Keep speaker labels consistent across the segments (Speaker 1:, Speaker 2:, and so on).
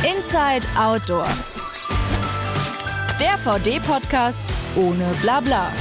Speaker 1: Inside Outdoor. Der VD-Podcast ohne Blabla.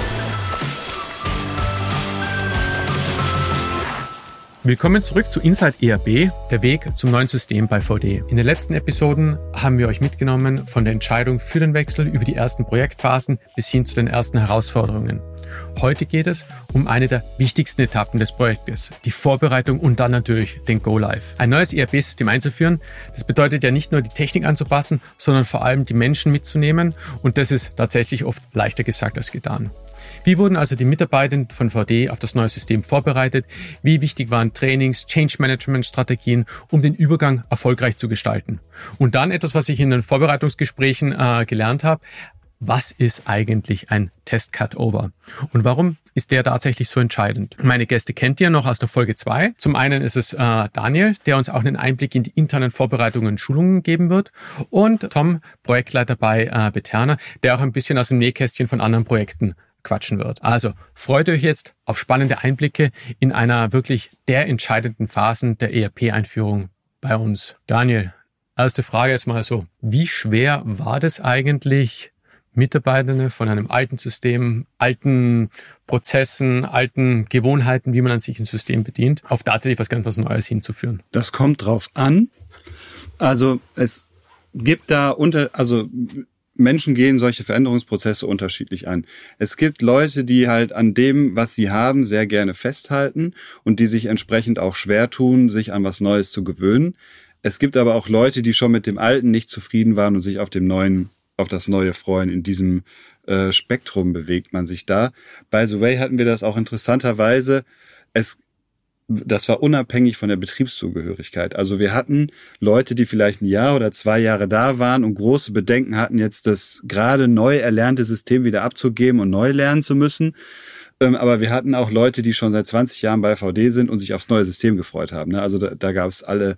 Speaker 2: Willkommen zurück zu Inside ERB, der Weg zum neuen System bei VD. In den letzten Episoden haben wir euch mitgenommen von der Entscheidung für den Wechsel über die ersten Projektphasen bis hin zu den ersten Herausforderungen. Heute geht es um eine der wichtigsten Etappen des Projektes, die Vorbereitung und dann natürlich den Go-Live. Ein neues ERP-System einzuführen, das bedeutet ja nicht nur die Technik anzupassen, sondern vor allem die Menschen mitzunehmen und das ist tatsächlich oft leichter gesagt als getan. Wie wurden also die Mitarbeitenden von VD auf das neue System vorbereitet? Wie wichtig waren Trainings, Change-Management-Strategien, um den Übergang erfolgreich zu gestalten? Und dann etwas, was ich in den Vorbereitungsgesprächen gelernt habe. Was ist eigentlich ein Test-Cut-Over? Und warum ist der tatsächlich so entscheidend? Meine Gäste kennt ihr noch aus der Folge 2. Zum einen ist es Daniel, der uns auch einen Einblick in die internen Vorbereitungen und Schulungen geben wird. Und Tom, Projektleiter bei Beterna, der auch ein bisschen aus dem Nähkästchen von anderen Projekten quatschen wird. Also freut euch jetzt auf spannende Einblicke in einer wirklich der entscheidenden Phasen der ERP-Einführung bei uns. Daniel, erste Frage jetzt mal so. Wie schwer war das eigentlich, Mitarbeitende von einem alten System, alten Prozessen, alten Gewohnheiten, wie man an sich ein System bedient, auf tatsächlich was ganz Neues hinzuführen?
Speaker 3: Das kommt drauf an. Also es gibt da Menschen gehen solche Veränderungsprozesse unterschiedlich an. Es gibt Leute, die halt an dem, was sie haben, sehr gerne festhalten und die sich entsprechend auch schwer tun, sich an was Neues zu gewöhnen. Es gibt aber auch Leute, die schon mit dem Alten nicht zufrieden waren und sich auf das Neue freuen. In diesem Spektrum bewegt man sich da. By the way hatten wir das auch interessanterweise. Das war unabhängig von der Betriebszugehörigkeit. Also wir hatten Leute, die vielleicht 1 Jahr oder 2 Jahre da waren und große Bedenken hatten, jetzt das gerade neu erlernte System wieder abzugeben und neu lernen zu müssen. Aber wir hatten auch Leute, die schon seit 20 Jahren bei VD sind und sich aufs neue System gefreut haben. Also da gab es alle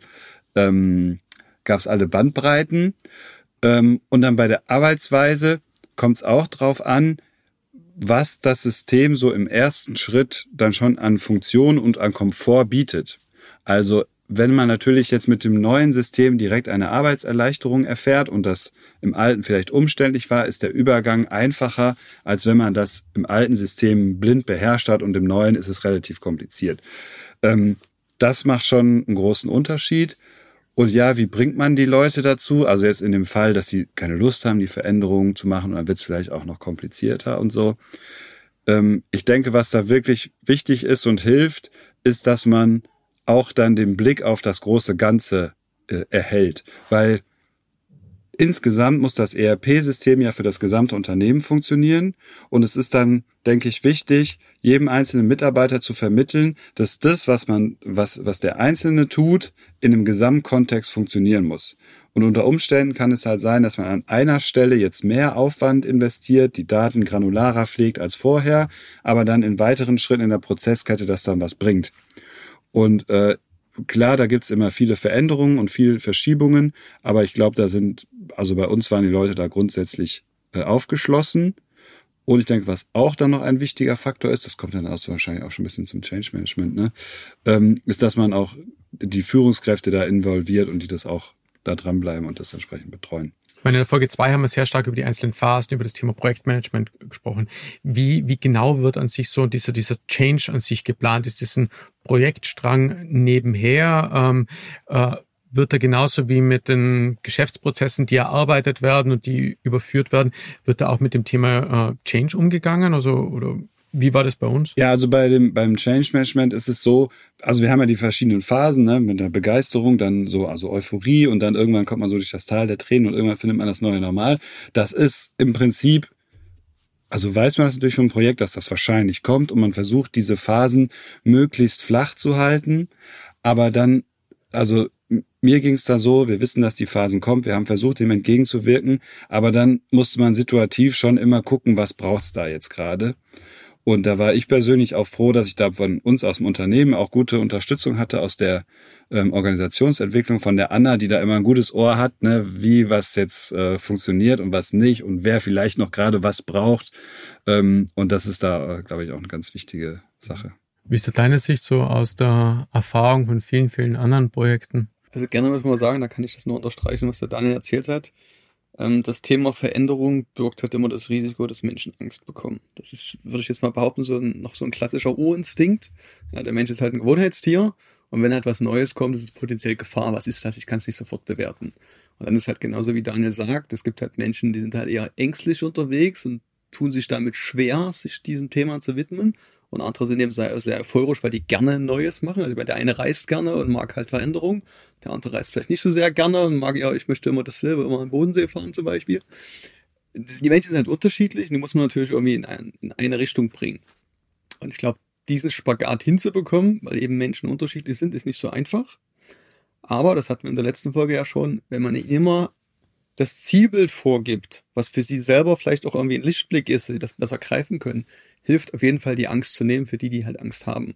Speaker 3: Bandbreiten. Und dann bei der Arbeitsweise kommt es auch drauf an, was das System so im ersten Schritt dann schon an Funktion und an Komfort bietet. Also wenn man natürlich jetzt mit dem neuen System direkt eine Arbeitserleichterung erfährt und das im alten vielleicht umständlich war, ist der Übergang einfacher, als wenn man das im alten System blind beherrscht hat und im neuen ist es relativ kompliziert. Das macht schon einen großen Unterschied. Und ja, wie bringt man die Leute dazu? Also jetzt in dem Fall, dass sie keine Lust haben, die Veränderungen zu machen und dann wird es vielleicht auch noch komplizierter und so. Ich denke, was da wirklich wichtig ist und hilft, ist, dass man auch dann den Blick auf das große Ganze erhält. Weil insgesamt muss das ERP-System ja für das gesamte Unternehmen funktionieren und es ist dann, denke ich, wichtig, jedem einzelnen Mitarbeiter zu vermitteln, dass das, was der Einzelne tut, in einem Gesamtkontext funktionieren muss. Und unter Umständen kann es halt sein, dass man an einer Stelle jetzt mehr Aufwand investiert, die Daten granularer pflegt als vorher, aber dann in weiteren Schritten in der Prozesskette das dann was bringt. Und klar, da gibt's immer viele Veränderungen und viele Verschiebungen, aber ich glaube, also bei uns waren die Leute da grundsätzlich aufgeschlossen. Und ich denke, was auch dann noch ein wichtiger Faktor ist, das kommt dann wahrscheinlich auch schon ein bisschen zum Change Management, ist, dass man auch die Führungskräfte da involviert und die das auch da dranbleiben und das entsprechend betreuen.
Speaker 2: Ich meine, in der Folge 2 haben wir sehr stark über die einzelnen Phasen, über das Thema Projektmanagement gesprochen. Wie genau wird an sich so dieser Change an sich geplant? Ist das ein Projektstrang nebenher? Wird da genauso wie mit den Geschäftsprozessen, die erarbeitet werden und die überführt werden, wird da auch mit dem Thema Change umgegangen? Oder wie war das bei uns?
Speaker 3: Ja, also beim Change Management ist es so, also wir haben ja die verschiedenen Phasen, mit der Begeisterung, dann so, also Euphorie und dann irgendwann kommt man so durch das Tal der Tränen und irgendwann findet man das neue Normal. Das ist im Prinzip, also weiß man das natürlich vom Projekt, dass das wahrscheinlich kommt und man versucht, diese Phasen möglichst flach zu halten, aber dann, also mir ging es da so, wir wissen, dass die Phasen kommen, wir haben versucht, dem entgegenzuwirken, aber dann musste man situativ schon immer gucken, was braucht's da jetzt gerade. Und da war ich persönlich auch froh, dass ich da von uns aus dem Unternehmen auch gute Unterstützung hatte aus der Organisationsentwicklung von der Anna, die da immer ein gutes Ohr hat, wie was jetzt funktioniert und was nicht und wer vielleicht noch gerade was braucht. Und das ist da, glaube ich, auch eine ganz wichtige Sache.
Speaker 2: Wie ist da deine Sicht so aus der Erfahrung von vielen, vielen anderen Projekten?
Speaker 4: Also gerne muss man sagen, da kann ich das nur unterstreichen, was der Daniel erzählt hat. Das Thema Veränderung birgt halt immer das Risiko, dass Menschen Angst bekommen. Das ist, würde ich jetzt mal behaupten, noch so ein klassischer Urinstinkt. Ja, der Mensch ist halt ein Gewohnheitstier und wenn halt was Neues kommt, ist es potenziell Gefahr. Was ist das? Ich kann es nicht sofort bewerten. Und dann ist halt genauso wie Daniel sagt, es gibt halt Menschen, die sind halt eher ängstlich unterwegs und tun sich damit schwer, sich diesem Thema zu widmen. Und andere sind eben sehr, sehr euphorisch, weil die gerne Neues machen. Also der eine reist gerne und mag halt Veränderung. Der andere reist vielleicht nicht so sehr gerne und mag, ja, ich möchte immer dasselbe, immer am Bodensee fahren zum Beispiel. Die Menschen sind halt unterschiedlich und die muss man natürlich irgendwie in eine Richtung bringen. Und ich glaube, dieses Spagat hinzubekommen, weil eben Menschen unterschiedlich sind, ist nicht so einfach. Aber, das hatten wir in der letzten Folge ja schon, wenn man immer das Zielbild vorgibt, was für sie selber vielleicht auch irgendwie ein Lichtblick ist, sie das besser greifen können, hilft auf jeden Fall, die Angst zu nehmen, für die halt Angst haben.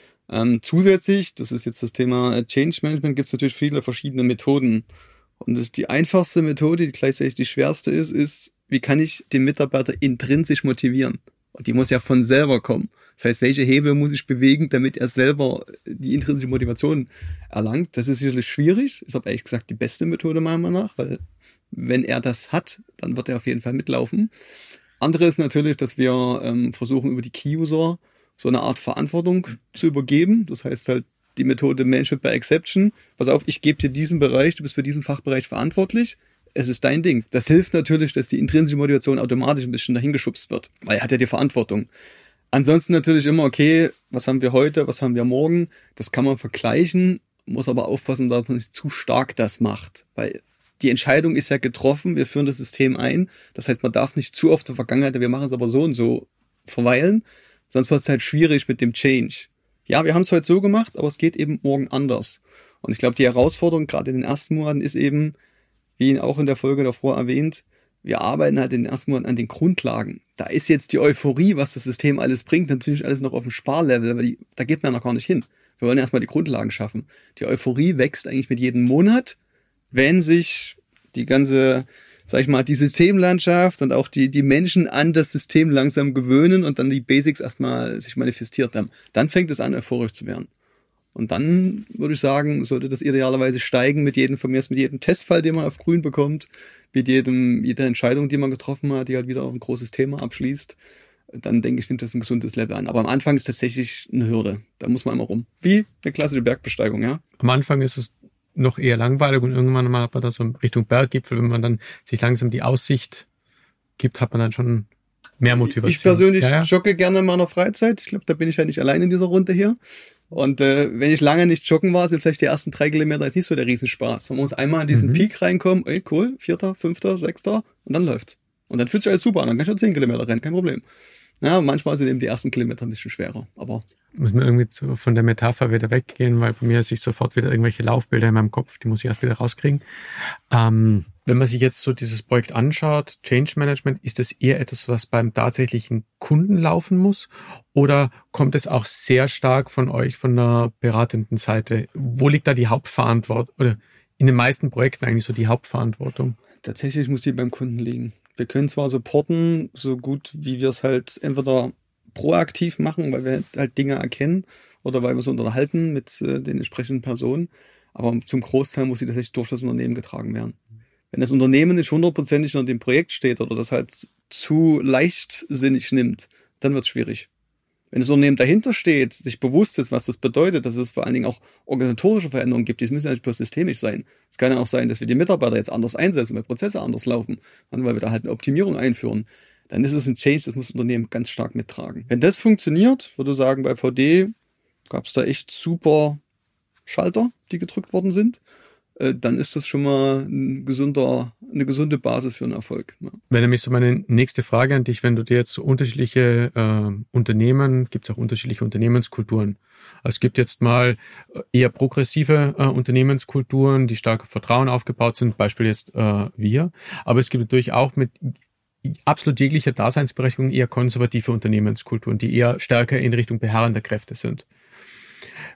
Speaker 4: Zusätzlich, das ist jetzt das Thema Change Management, gibt es natürlich viele verschiedene Methoden. Und das ist die einfachste Methode, die gleichzeitig die schwerste ist, wie kann ich den Mitarbeiter intrinsisch motivieren? Und die muss ja von selber kommen. Das heißt, welche Hebel muss ich bewegen, damit er selber die intrinsische Motivation erlangt? Das ist sicherlich schwierig, ist aber ehrlich gesagt die beste Methode meiner Meinung nach, weil wenn er das hat, dann wird er auf jeden Fall mitlaufen. Andere ist natürlich, dass wir versuchen, über die Key-User so eine Art Verantwortung zu übergeben. Das heißt halt die Methode Management by Exception. Pass auf, ich gebe dir diesen Bereich, du bist für diesen Fachbereich verantwortlich. Es ist dein Ding. Das hilft natürlich, dass die intrinsische Motivation automatisch ein bisschen dahin geschubst wird, weil er hat ja die Verantwortung. Ansonsten natürlich immer, okay, was haben wir heute, was haben wir morgen? Das kann man vergleichen, muss aber aufpassen, dass man nicht zu stark das macht, weil die Entscheidung ist ja getroffen, wir führen das System ein. Das heißt, man darf nicht zu oft der Vergangenheit, wir machen es aber so und so verweilen, sonst wird es halt schwierig mit dem Change. Ja, wir haben es heute so gemacht, aber es geht eben morgen anders. Und ich glaube, die Herausforderung gerade in den ersten Monaten ist eben, wie auch in der Folge davor erwähnt, wir arbeiten halt in den ersten Monaten an den Grundlagen. Da ist jetzt die Euphorie, was das System alles bringt, natürlich alles noch auf dem Sparlevel, aber da geht man noch gar nicht hin. Wir wollen erstmal die Grundlagen schaffen. Die Euphorie wächst eigentlich mit jedem Monat, wenn sich die ganze, sag ich mal, die Systemlandschaft und auch die Menschen an das System langsam gewöhnen und dann die Basics erstmal sich manifestiert haben. Dann fängt es an, euphorisch zu werden. Und dann würde ich sagen, sollte das idealerweise steigen mit jedem Testfall, den man auf grün bekommt, mit jeder Entscheidung, die man getroffen hat, die halt wieder ein großes Thema abschließt. Dann denke ich, nimmt das ein gesundes Level an. Aber am Anfang ist tatsächlich eine Hürde. Da muss man immer rum. Wie eine klassische Bergbesteigung, ja.
Speaker 2: Am Anfang ist es noch eher langweilig und irgendwann mal hat man da so Richtung Berggipfel, wenn man dann sich langsam die Aussicht gibt, hat man dann schon mehr Motivation.
Speaker 4: Ich persönlich jogge gerne in meiner Freizeit. Ich glaube, da bin ich ja nicht allein in dieser Runde hier. Und wenn ich lange nicht joggen war, sind vielleicht die ersten 3 Kilometer jetzt nicht so der Riesenspaß. Man muss einmal in diesen Peak reinkommen, cool, 4., 5., 6. und dann läuft's. Und dann fühlt sich alles super an, dann kann ich schon 10 Kilometer rennen, kein Problem. Ja, manchmal sind eben die ersten Kilometer ein bisschen schwerer, aber...
Speaker 2: Muss man irgendwie von der Metapher wieder weggehen, weil bei mir sich sofort wieder irgendwelche Laufbilder in meinem Kopf, die muss ich erst wieder rauskriegen. Wenn man sich jetzt so dieses Projekt anschaut, Change Management, ist das eher etwas, was beim tatsächlichen Kunden laufen muss? Oder kommt es auch sehr stark von euch, von der beratenden Seite? Wo liegt da die Hauptverantwortung? Oder in den meisten Projekten eigentlich so die Hauptverantwortung?
Speaker 4: Tatsächlich muss die beim Kunden liegen. Wir können zwar supporten, so gut wie wir es halt entweder proaktiv machen, weil wir halt Dinge erkennen oder weil wir uns unterhalten mit den entsprechenden Personen. Aber zum Großteil muss sie tatsächlich durch das Unternehmen getragen werden. Wenn das Unternehmen nicht 100% unter dem Projekt steht oder das halt zu leichtsinnig nimmt, dann wird es schwierig. Wenn das Unternehmen dahinter steht, sich bewusst ist, was das bedeutet, dass es vor allen Dingen auch organisatorische Veränderungen gibt, die müssen ja nicht bloß systemisch sein. Es kann ja auch sein, dass wir die Mitarbeiter jetzt anders einsetzen, weil Prozesse anders laufen, weil wir da halt eine Optimierung einführen. Dann ist es ein Change, das muss das Unternehmen ganz stark mittragen. Wenn das funktioniert, würde ich sagen, bei VD gab es da echt super Schalter, die gedrückt worden sind. Dann ist das schon mal eine gesunde Basis für einen Erfolg. Ja.
Speaker 2: Wäre nämlich so meine nächste Frage an dich, wenn du dir jetzt so unterschiedliche Unternehmen, gibt es auch unterschiedliche Unternehmenskulturen. Also es gibt jetzt mal eher progressive Unternehmenskulturen, die stark auf Vertrauen aufgebaut sind, Beispiel jetzt wir. Aber es gibt natürlich auch mit absolut jeglicher Daseinsberechtigung eher konservative Unternehmenskulturen, die eher stärker in Richtung beharrender Kräfte sind.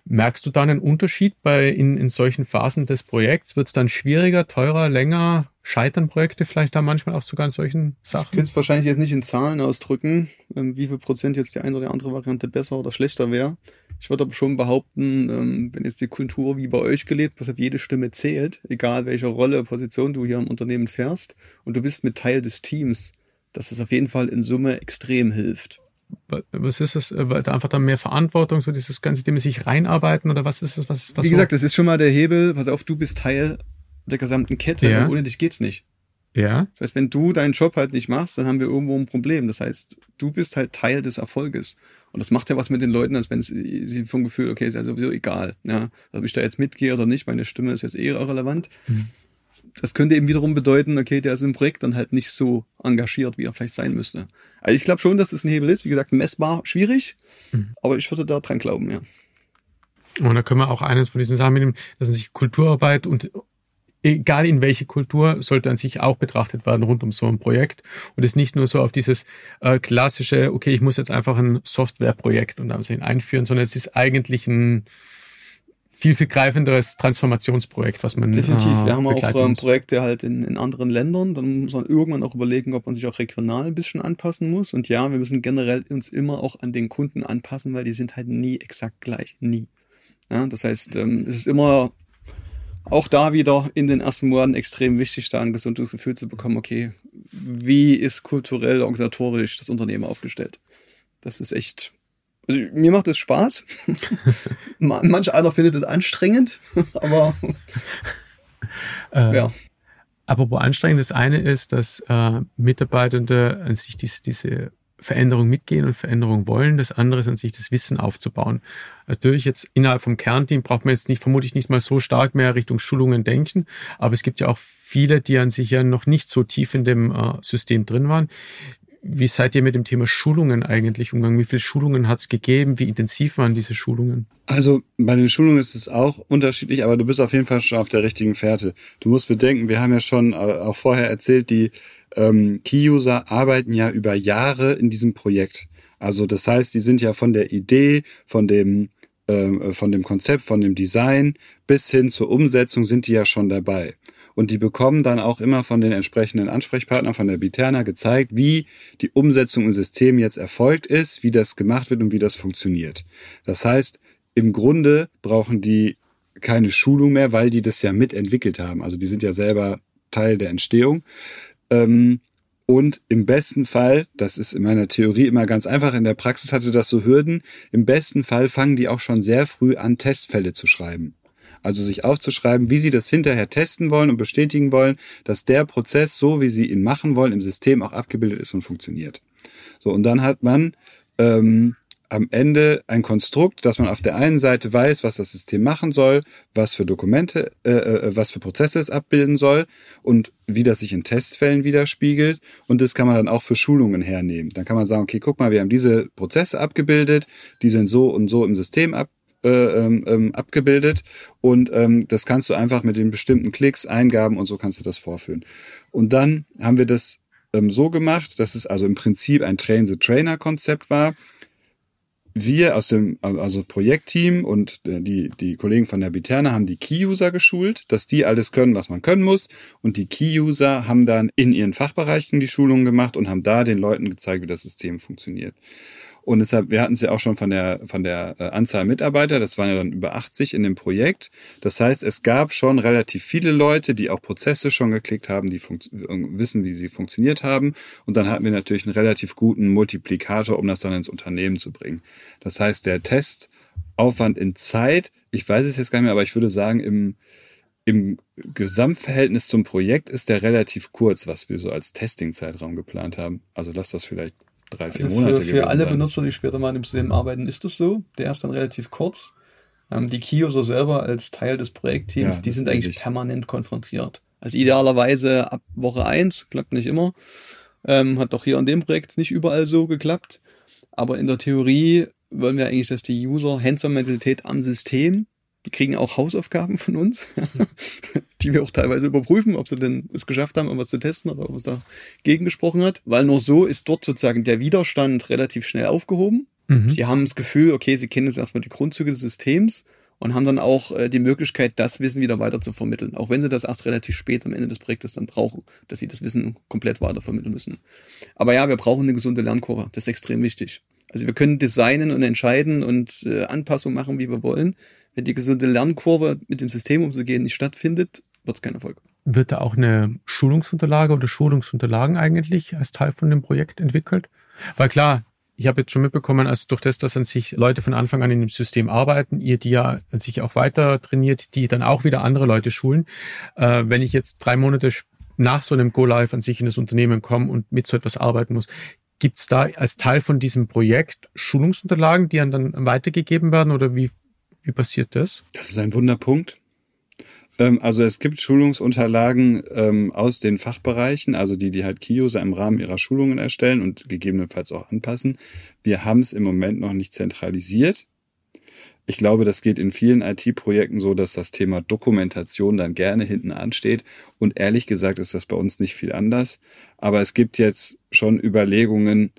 Speaker 2: Merkst du da einen Unterschied in solchen Phasen des Projekts? Wird es dann schwieriger, teurer, länger? Scheitern Projekte vielleicht da manchmal auch sogar an solchen Sachen?
Speaker 4: Ich könnte es wahrscheinlich jetzt nicht in Zahlen ausdrücken, wie viel Prozent jetzt die eine oder andere Variante besser oder schlechter wäre. Ich würde aber schon behaupten, wenn jetzt die Kultur wie bei euch gelebt, dass jede Stimme zählt, egal welche Rolle, Position du hier im Unternehmen fährst und du bist mit Teil des Teams, dass es auf jeden Fall in Summe extrem hilft.
Speaker 2: Was ist es? Weil da einfach dann mehr Verantwortung, so dieses ganze Thema sich reinarbeiten oder was ist es? Was ist das?
Speaker 4: Wie gesagt, das ist schon mal der Hebel. Pass auf, du bist Teil der gesamten Kette und ohne dich geht's nicht.
Speaker 2: Ja.
Speaker 4: Das heißt, wenn du deinen Job halt nicht machst, dann haben wir irgendwo ein Problem. Das heißt, du bist halt Teil des Erfolges. Und das macht ja was mit den Leuten, als wenn sie vom Gefühl, okay, ist ja sowieso egal. Ja, ob ich da jetzt mitgehe oder nicht, meine Stimme ist jetzt irrelevant. Das könnte eben wiederum bedeuten, okay, der ist im Projekt dann halt nicht so engagiert, wie er vielleicht sein müsste. Also ich glaube schon, dass es ein Hebel ist. Wie gesagt, messbar schwierig, aber ich würde da dran glauben, ja.
Speaker 2: Und da können wir auch eines von diesen Sachen mitnehmen, dass sich Kulturarbeit und egal in welche Kultur, sollte an sich auch betrachtet werden rund um so ein Projekt und es nicht nur so auf dieses klassische, okay, ich muss jetzt einfach ein Softwareprojekt und dann einführen, sondern es ist eigentlich ein viel greifenderes Transformationsprojekt, was man
Speaker 4: definitiv. Wir haben auch
Speaker 2: muss.
Speaker 4: Projekte halt in anderen Ländern. Dann muss man irgendwann auch überlegen, ob man sich auch regional ein bisschen anpassen muss. Und ja, wir müssen generell uns immer auch an den Kunden anpassen, weil die sind halt nie exakt gleich. Nie. Ja, das heißt, es ist immer auch da wieder in den ersten Monaten extrem wichtig, da ein gesundes Gefühl zu bekommen, okay, wie ist kulturell, organisatorisch das Unternehmen aufgestellt? Das ist echt... Also mir macht es Spaß. Manch einer findet es anstrengend, aber ja.
Speaker 2: Aber wo anstrengend das eine ist, dass Mitarbeitende an sich diese Veränderung mitgehen und Veränderung wollen. Das andere ist an sich das Wissen aufzubauen. Natürlich jetzt innerhalb vom Kernteam braucht man jetzt vermutlich nicht mal so stark mehr Richtung Schulungen denken, aber es gibt ja auch viele, die an sich ja noch nicht so tief in dem System drin waren. Wie seid ihr mit dem Thema Schulungen eigentlich umgegangen? Wie viele Schulungen hat es gegeben? Wie intensiv waren diese Schulungen?
Speaker 3: Also bei den Schulungen ist es auch unterschiedlich, aber du bist auf jeden Fall schon auf der richtigen Fährte. Du musst bedenken, wir haben ja schon auch vorher erzählt, die Key-User arbeiten ja über Jahre in diesem Projekt. Also das heißt, die sind ja von der Idee, von dem Konzept, von dem Design bis hin zur Umsetzung sind die ja schon dabei. Und die bekommen dann auch immer von den entsprechenden Ansprechpartnern von der Biterna gezeigt, wie die Umsetzung im System jetzt erfolgt ist, wie das gemacht wird und wie das funktioniert. Das heißt, im Grunde brauchen die keine Schulung mehr, weil die das ja mitentwickelt haben. Also die sind ja selber Teil der Entstehung. Und im besten Fall, das ist in meiner Theorie immer ganz einfach, in der Praxis hatte das so Hürden, im besten Fall fangen die auch schon sehr früh an, Testfälle zu schreiben. Also sich aufzuschreiben, wie sie das hinterher testen wollen und bestätigen wollen, dass der Prozess, so wie sie ihn machen wollen, im System auch abgebildet ist und funktioniert. So, und dann hat man am Ende ein Konstrukt, dass man auf der einen Seite weiß, was das System machen soll, was für Dokumente, was für Prozesse es abbilden soll und wie das sich in Testfällen widerspiegelt. Und das kann man dann auch für Schulungen hernehmen. Dann kann man sagen, okay, guck mal, wir haben diese Prozesse abgebildet, die sind so und so im System abgebildet und das kannst du einfach mit den bestimmten Klicks, Eingaben und so kannst du das vorführen. Und dann haben wir das so gemacht, dass es also im Prinzip ein Train-the-Trainer-Konzept war. Wir aus dem Projektteam und die Kollegen von der Biterna haben die Key-User geschult, dass die alles können, was man können muss. Und die Key-User haben dann in ihren Fachbereichen die Schulungen gemacht und haben da den Leuten gezeigt, wie das System funktioniert. Und deshalb, wir hatten es ja auch schon von der Anzahl Mitarbeiter, das waren ja dann über 80 in dem Projekt. Das heißt, es gab schon relativ viele Leute, die auch Prozesse schon geklickt haben, die wissen, wie sie funktioniert haben. Und dann hatten wir natürlich einen relativ guten Multiplikator, um das dann ins Unternehmen zu bringen. Das heißt, der Testaufwand in Zeit, ich weiß es jetzt gar nicht mehr, aber ich würde sagen, im Gesamtverhältnis zum Projekt ist der relativ kurz, was wir so als Testing-Zeitraum geplant haben. Also lass das vielleicht 3-4 Monate
Speaker 4: für alle Benutzer, die später mal im System arbeiten, ist das so. Der ist dann relativ kurz. Die Key-User selber als Teil des Projektteams, die sind eigentlich permanent konfrontiert. Also idealerweise ab Woche 1, klappt nicht immer. Hat doch hier an dem Projekt nicht überall so geklappt. Aber in der Theorie wollen wir eigentlich, dass die User Hands-on-Mentalität am System, die kriegen auch Hausaufgaben von uns, die wir auch teilweise überprüfen, ob sie denn es geschafft haben, irgendwas zu testen oder ob es da gegengesprochen hat. Weil nur so ist dort sozusagen der Widerstand relativ schnell aufgehoben. Die haben das Gefühl, okay, sie kennen jetzt erstmal die Grundzüge des Systems und haben dann auch die Möglichkeit, das Wissen wieder weiter zu vermitteln. Auch wenn sie das erst relativ spät am Ende des Projektes dann brauchen, dass sie das Wissen komplett weiter vermitteln müssen. Aber ja, wir brauchen eine gesunde Lernkurve. Das ist extrem wichtig. Also wir können designen und entscheiden und Anpassungen machen, wie wir wollen. Wenn die gesunde Lernkurve mit dem System umzugehen nicht stattfindet, wird es kein Erfolg.
Speaker 2: Wird da auch eine Schulungsunterlage oder Schulungsunterlagen eigentlich als Teil von dem Projekt entwickelt? Weil klar, ich habe jetzt schon mitbekommen, also durch das, dass an sich Leute von Anfang an in dem System arbeiten, ihr die ja an sich auch weiter trainiert, die dann auch wieder andere Leute schulen. Wenn ich jetzt 3 Monate nach so einem Go-Live an sich in das Unternehmen komme und mit so etwas arbeiten muss, gibt es da als Teil von diesem Projekt Schulungsunterlagen, die dann weitergegeben werden oder wie passiert das?
Speaker 3: Das ist ein Wunderpunkt. Also es gibt Schulungsunterlagen aus den Fachbereichen, also die halt Key-User im Rahmen ihrer Schulungen erstellen und gegebenenfalls auch anpassen. Wir haben es im Moment noch nicht zentralisiert. Ich glaube, das geht in vielen IT-Projekten so, dass das Thema Dokumentation dann gerne hinten ansteht. Und ehrlich gesagt ist das bei uns nicht viel anders. Aber es gibt jetzt schon Überlegungen,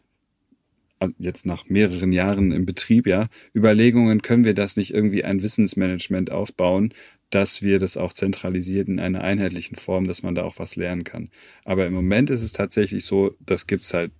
Speaker 3: jetzt nach mehreren Jahren im Betrieb, Überlegungen, können wir das nicht irgendwie ein Wissensmanagement aufbauen, dass wir das auch zentralisiert in einer einheitlichen Form, dass man da auch was lernen kann. Aber im Moment ist es tatsächlich so, das gibt's halt,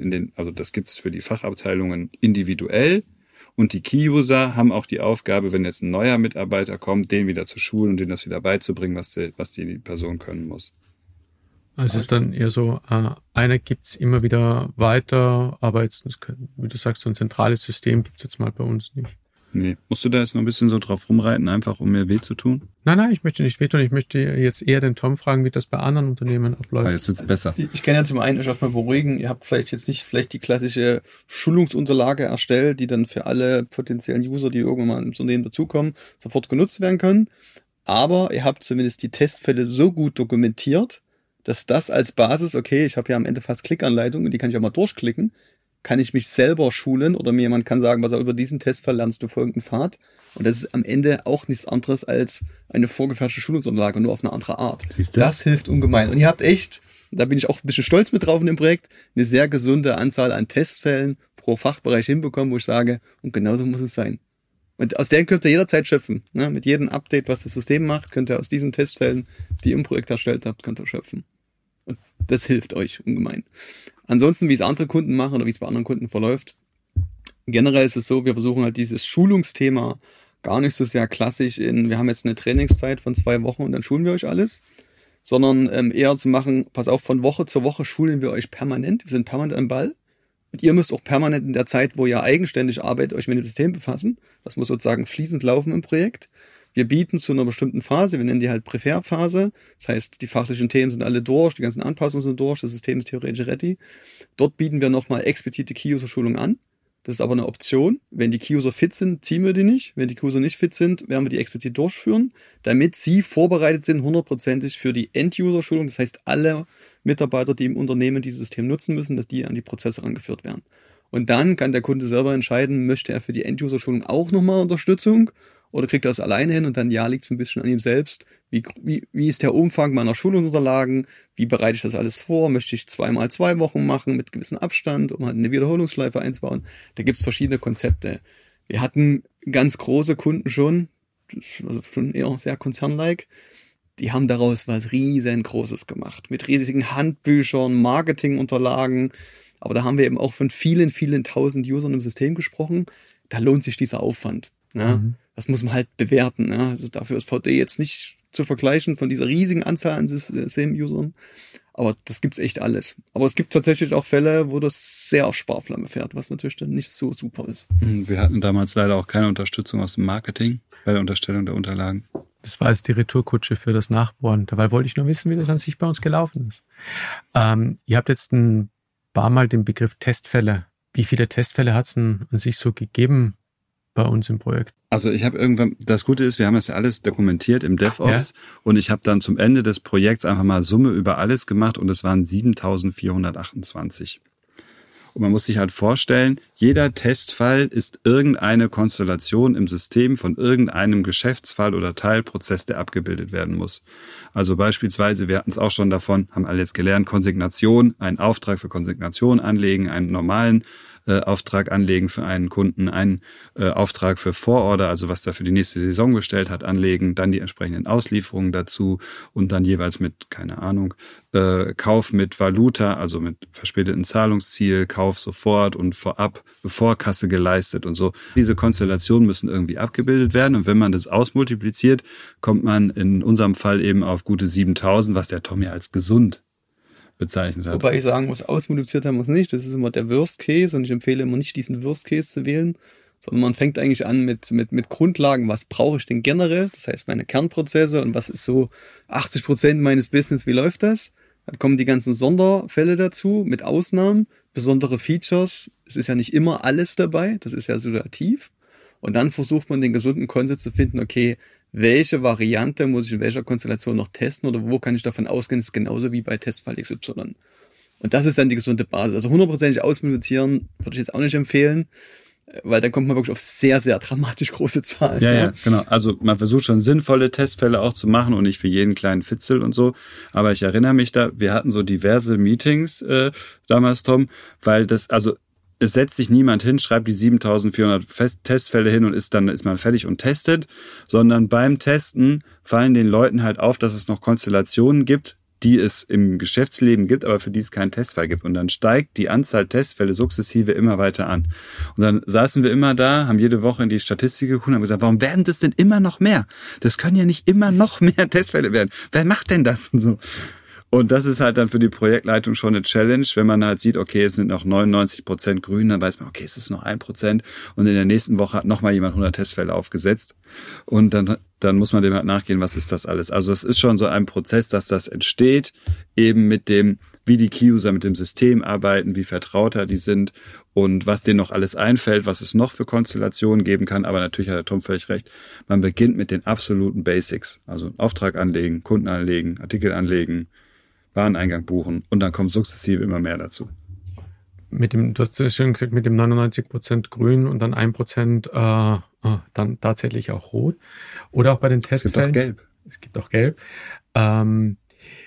Speaker 3: das gibt's für die Fachabteilungen individuell und die Key-User haben auch die Aufgabe, wenn jetzt ein neuer Mitarbeiter kommt, den wieder zu schulen und denen das wieder beizubringen, was die Person können muss.
Speaker 2: Also es ist dann eher so, einer gibt's immer wieder weiter, aber jetzt, wie du sagst, so ein zentrales System gibt's jetzt mal bei uns nicht.
Speaker 3: Nee. Musst du da jetzt noch ein bisschen so drauf rumreiten, einfach um mir weh zu tun?
Speaker 2: Nein, ich möchte nicht wehtun. Ich möchte jetzt eher den Tom fragen, wie das bei anderen Unternehmen abläuft.
Speaker 3: Jetzt wird's besser.
Speaker 4: Ich kann ja zum einen erstmal beruhigen, ihr habt vielleicht jetzt nicht die klassische Schulungsunterlage erstellt, die dann für alle potenziellen User, die irgendwann mal ins Unternehmen dazukommen, sofort genutzt werden können. Aber ihr habt zumindest die Testfälle so gut dokumentiert, dass das als Basis, okay, ich habe ja am Ende fast Klickanleitungen, die kann ich auch mal durchklicken, kann ich mich selber schulen oder mir jemand kann sagen, über diesen Testfall lernst du folgenden Pfad. Und das ist am Ende auch nichts anderes als eine vorgefertigte Schulungsunterlage, nur auf eine andere Art.
Speaker 3: Siehst du?
Speaker 4: Das hilft ungemein. Und ihr habt echt, da bin ich auch ein bisschen stolz mit drauf in dem Projekt, eine sehr gesunde Anzahl an Testfällen pro Fachbereich hinbekommen, wo ich sage, und genauso muss es sein. Und aus denen könnt ihr jederzeit schöpfen. Ne? Mit jedem Update, was das System macht, könnt ihr aus diesen Testfällen, die ihr im Projekt erstellt habt, könnt ihr schöpfen. Und das hilft euch ungemein. Ansonsten, wie es andere Kunden machen oder wie es bei anderen Kunden verläuft, generell ist es so, wir versuchen halt dieses Schulungsthema gar nicht so sehr klassisch wir haben jetzt eine Trainingszeit von 2 Wochen und dann schulen wir euch alles, sondern eher zu machen, pass auf, von Woche zu Woche schulen wir euch permanent, wir sind permanent am Ball und ihr müsst auch permanent in der Zeit, wo ihr eigenständig arbeitet, euch mit dem System befassen. Das muss sozusagen fließend laufen im Projekt. Wir bieten zu einer bestimmten Phase, wir nennen die halt Präferphase. Das heißt, die fachlichen Themen sind alle durch, die ganzen Anpassungen sind durch, das System ist theoretisch ready. Dort bieten wir nochmal explizite Key-User-Schulung an. Das ist aber eine Option. Wenn die Key-User fit sind, ziehen wir die nicht. Wenn die Key-User nicht fit sind, werden wir die explizit durchführen, damit sie vorbereitet sind, 100%ig für die End-User-Schulung. Das heißt, alle Mitarbeiter, die im Unternehmen dieses System nutzen müssen, dass die an die Prozesse rangeführt werden. Und dann kann der Kunde selber entscheiden, möchte er für die End-User-Schulung auch nochmal Unterstützung oder kriegt er das alleine hin und dann liegt es ein bisschen an ihm selbst. Wie ist der Umfang meiner Schulungsunterlagen? Wie bereite ich das alles vor? Möchte ich 2x2 Wochen machen mit gewissem Abstand, um halt eine Wiederholungsschleife einzubauen? Da gibt es verschiedene Konzepte. Wir hatten ganz große Kunden schon, also schon eher sehr konzernlike, die haben daraus was riesengroßes gemacht. Mit riesigen Handbüchern, Marketingunterlagen. Aber da haben wir eben auch von vielen, vielen tausend Usern im System gesprochen. Da lohnt sich dieser Aufwand. Ja? Das muss man halt bewerten. Ja? Also dafür ist VD jetzt nicht zu vergleichen von dieser riesigen Anzahl an System-Usern. Aber das gibt's echt alles. Aber es gibt tatsächlich auch Fälle, wo das sehr auf Sparflamme fährt, was natürlich dann nicht so super ist.
Speaker 3: Wir hatten damals leider auch keine Unterstützung aus dem Marketing bei der Unterstellung der Unterlagen.
Speaker 2: Das war jetzt die Retourkutsche für das Nachbohren. Dabei wollte ich nur wissen, wie das an sich bei uns gelaufen ist. Ihr habt jetzt ein paar Mal den Begriff Testfälle. Wie viele Testfälle hat es denn an sich so gegeben bei uns im Projekt?
Speaker 3: Also ich habe irgendwann, das Gute ist, wir haben das ja alles dokumentiert im DevOps und ich habe dann zum Ende des Projekts einfach mal Summe über alles gemacht und es waren 7.428. Und man muss sich halt vorstellen, jeder Testfall ist irgendeine Konstellation im System von irgendeinem Geschäftsfall oder Teilprozess, der abgebildet werden muss. Also beispielsweise, wir hatten es auch schon davon, haben alle jetzt gelernt, Konsignation, einen Auftrag für Konsignation anlegen, einen normalen Auftrag anlegen für einen Kunden, einen Auftrag für Vororder, also was er für die nächste Saison bestellt hat, anlegen, dann die entsprechenden Auslieferungen dazu und dann jeweils mit, keine Ahnung, Kauf mit Valuta, also mit verspäteten Zahlungsziel, Kauf sofort und vorab, bevor Kasse geleistet und so. Diese Konstellationen müssen irgendwie abgebildet werden und wenn man das ausmultipliziert, kommt man in unserem Fall eben auf gute 7.000, was der Tom ja als gesund bezeichnet hat.
Speaker 4: Wobei ich sagen muss, ausmultipliziert haben wir es nicht. Das ist immer der Worst Case und ich empfehle immer nicht, diesen Worst Case zu wählen, sondern man fängt eigentlich an mit Grundlagen. Was brauche ich denn generell? Das heißt, meine Kernprozesse und was ist so 80% meines Business, wie läuft das? Dann kommen die ganzen Sonderfälle dazu, mit Ausnahmen, besondere Features. Es ist ja nicht immer alles dabei, das ist ja situativ. Und dann versucht man den gesunden Konsens zu finden, okay, welche Variante muss ich in welcher Konstellation noch testen oder wo kann ich davon ausgehen, das ist genauso wie bei Testfall XY. Und das ist dann die gesunde Basis. Also 100% ausmultiplizieren würde ich jetzt auch nicht empfehlen, weil dann kommt man wirklich auf sehr, sehr dramatisch große Zahlen.
Speaker 3: Ja, genau. Also man versucht schon sinnvolle Testfälle auch zu machen und nicht für jeden kleinen Fitzel und so. Aber ich erinnere mich wir hatten so diverse Meetings damals, Tom, weil es setzt sich niemand hin, schreibt die 7.400 Testfälle hin und ist man fertig und testet, sondern beim Testen fallen den Leuten halt auf, dass es noch Konstellationen gibt, die es im Geschäftsleben gibt, aber für die es keinen Testfall gibt. Und dann steigt die Anzahl Testfälle sukzessive immer weiter an. Und dann saßen wir immer da, haben jede Woche in die Statistik geguckt und haben gesagt, warum werden das denn immer noch mehr? Das können ja nicht immer noch mehr Testfälle werden. Wer macht denn das? Und so. Und das ist halt dann für die Projektleitung schon eine Challenge, wenn man halt sieht, okay, es sind noch 99% grün, dann weiß man, okay, es ist noch 1% und in der nächsten Woche hat nochmal jemand 100 Testfälle aufgesetzt und dann muss man dem halt nachgehen, was ist das alles. Also es ist schon so ein Prozess, dass das entsteht, eben mit dem, wie die Key-User mit dem System arbeiten, wie vertrauter die sind und was denen noch alles einfällt, was es noch für Konstellationen geben kann. Aber natürlich hat der Tom völlig recht, man beginnt mit den absoluten Basics, also Auftrag anlegen, Kunden anlegen, Artikel anlegen, Wareneingang buchen und dann kommt sukzessive immer mehr dazu.
Speaker 2: Du hast ja schön gesagt, mit dem 99% grün und dann 1% dann tatsächlich auch rot. Oder auch bei den Testfällen. Es gibt auch gelb. Wann,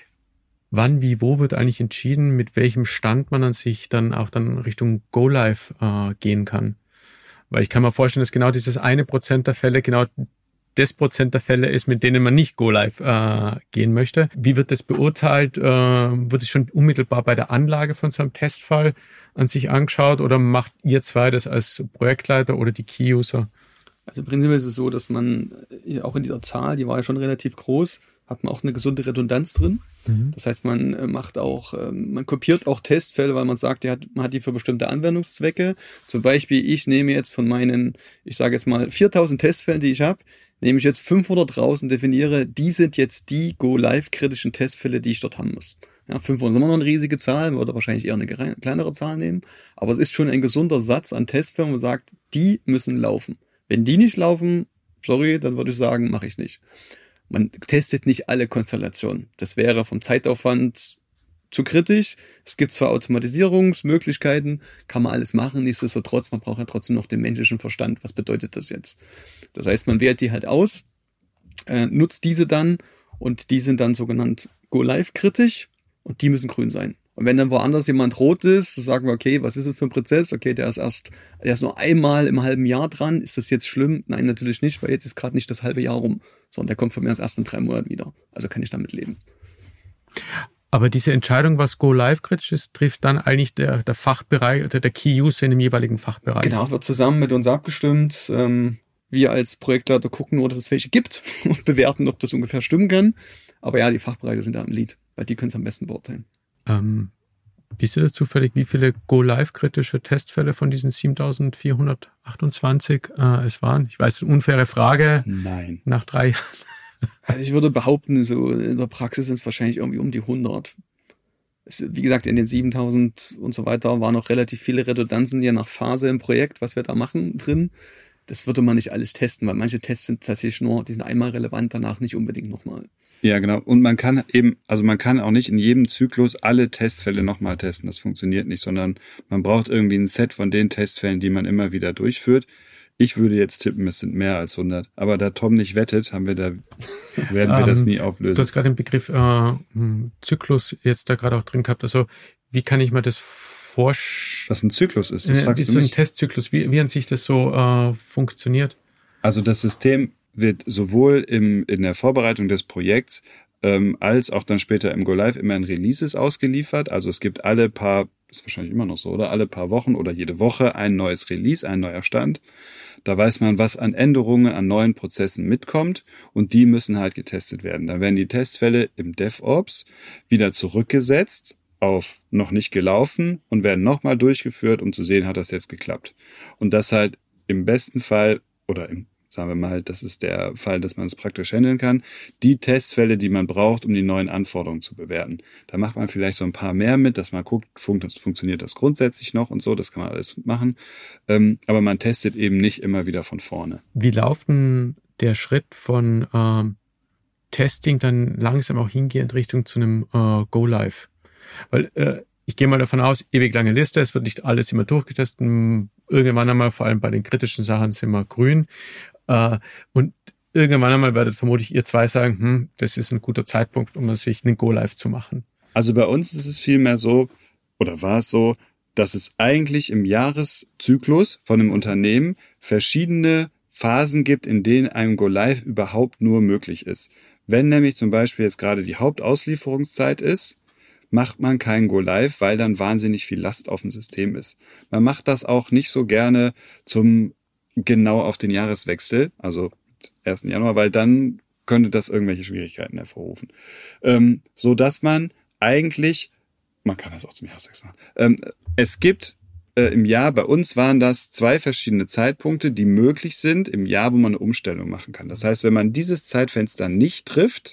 Speaker 2: wie, wo wird eigentlich entschieden, mit welchem Stand man an sich dann auch dann Richtung Go-Live gehen kann? Weil ich kann mir vorstellen, dass genau dieses 1% der Fälle genau das Prozent der Fälle ist, mit denen man nicht Go-Live gehen möchte. Wie wird das beurteilt? Wird es schon unmittelbar bei der Anlage von so einem Testfall an sich angeschaut oder macht ihr zwei das als Projektleiter oder die Key-User?
Speaker 4: Also prinzipiell ist es so, dass man auch in dieser Zahl, die war ja schon relativ groß, hat man auch eine gesunde Redundanz drin. Mhm. Das heißt, man man kopiert auch Testfälle, weil man sagt, man hat die für bestimmte Anwendungszwecke. Zum Beispiel, ich nehme jetzt von meinen, ich sage jetzt mal 4.000 Testfällen, die ich habe, nehme ich jetzt 500 raus und definiere, die sind jetzt die Go-Live-kritischen Testfälle, die ich dort haben muss. Ja, 500 ist immer noch eine riesige Zahl, man würde wahrscheinlich eher eine kleinere Zahl nehmen, aber es ist schon ein gesunder Satz an Testfällen, wo man sagt, die müssen laufen. Wenn die nicht laufen, sorry, dann würde ich sagen, mache ich nicht. Man testet nicht alle Konstellationen. Das wäre vom Zeitaufwand zu kritisch. Es gibt zwar Automatisierungsmöglichkeiten, kann man alles machen, nichtsdestotrotz, man braucht ja trotzdem noch den menschlichen Verstand. Was bedeutet das jetzt? Das heißt, man wählt die halt aus, nutzt diese dann und die sind dann sogenannt Go-Live-kritisch und die müssen grün sein. Und wenn dann woanders jemand rot ist, dann sagen wir, okay, was ist das für ein Prozess? Okay, der ist nur einmal im halben Jahr dran. Ist das jetzt schlimm? Nein, natürlich nicht, weil jetzt ist gerade nicht das halbe Jahr rum, sondern der kommt von mir erst in 3 Monaten wieder. Also kann ich damit leben.
Speaker 2: Aber diese Entscheidung, was Go-Live-kritisch ist, trifft dann eigentlich der Fachbereich oder der Key-User in dem jeweiligen Fachbereich.
Speaker 4: Genau, wird zusammen mit uns abgestimmt. Wir als Projektleiter gucken nur, dass es welche gibt und bewerten, ob das ungefähr stimmen kann. Aber ja, die Fachbereiche sind da im Lead, weil die können es am besten beurteilen.
Speaker 2: Wisst ihr das zufällig, wie viele Go-Live-kritische Testfälle von diesen 7.428 es waren? Ich weiß, eine unfaire Frage.
Speaker 3: Nein.
Speaker 2: Nach 3 Jahren.
Speaker 4: Also ich würde behaupten, so in der Praxis sind es wahrscheinlich irgendwie um die 100. Wie gesagt, in den 7.000 und so weiter waren noch relativ viele Redundanzen je nach Phase im Projekt, was wir da machen, drin. Das würde man nicht alles testen, weil manche Tests sind tatsächlich die sind einmal relevant, danach nicht unbedingt nochmal.
Speaker 3: Ja, genau. Und man kann auch nicht in jedem Zyklus alle Testfälle nochmal testen. Das funktioniert nicht, sondern man braucht irgendwie ein Set von den Testfällen, die man immer wieder durchführt. Ich würde jetzt tippen, es sind mehr als 100. Aber da Tom nicht wettet, werden wir das nie auflösen.
Speaker 2: Du hast gerade den Begriff Zyklus jetzt da gerade auch drin gehabt. Also wie kann ich mir das
Speaker 3: Was ein Zyklus ist, das fragst du
Speaker 2: so
Speaker 3: mich.
Speaker 2: ein Testzyklus, wie an sich das so funktioniert?
Speaker 3: Also das System wird sowohl in der Vorbereitung des Projekts als auch dann später im Go-Live immer in Releases ausgeliefert. Also es gibt alle paar, ist wahrscheinlich immer noch so, oder? Alle paar Wochen oder jede Woche ein neues Release, ein neuer Stand. Da weiß man, was an Änderungen, an neuen Prozessen mitkommt und die müssen halt getestet werden. Dann werden die Testfälle im DevOps wieder zurückgesetzt auf noch nicht gelaufen und werden nochmal durchgeführt, um zu sehen, hat das jetzt geklappt. Und das halt im besten Fall oder sagen wir mal, das ist der Fall, dass man es praktisch handeln kann, die Testfälle, die man braucht, um die neuen Anforderungen zu bewerten. Da macht man vielleicht so ein paar mehr mit, dass man guckt, funktioniert das grundsätzlich noch und so, das kann man alles machen. Aber man testet eben nicht immer wieder von vorne.
Speaker 2: Wie läuft denn der Schritt von Testing dann langsam auch hingehend Richtung zu einem Go-Live? Weil ich gehe mal davon aus, ewig lange Liste, es wird nicht alles immer durchgetestet. Irgendwann einmal, vor allem bei den kritischen Sachen, sind wir grün. Und irgendwann einmal werdet vermutlich ihr zwei sagen, das ist ein guter Zeitpunkt, um sich einen Go-Live zu machen.
Speaker 3: Also bei uns ist es vielmehr so, oder war es so, dass es eigentlich im Jahreszyklus von einem Unternehmen verschiedene Phasen gibt, in denen ein Go-Live überhaupt nur möglich ist. Wenn nämlich zum Beispiel jetzt gerade die Hauptauslieferungszeit ist, macht man kein Go-Live, weil dann wahnsinnig viel Last auf dem System ist. Man macht das auch nicht so gerne genau auf den Jahreswechsel, also 1. Januar, weil dann könnte das irgendwelche Schwierigkeiten hervorrufen. So dass man eigentlich, man kann das auch zum Jahreswechsel machen, es gibt im Jahr, bei uns waren das 2 verschiedene Zeitpunkte, die möglich sind im Jahr, wo man eine Umstellung machen kann. Das heißt, wenn man dieses Zeitfenster nicht trifft,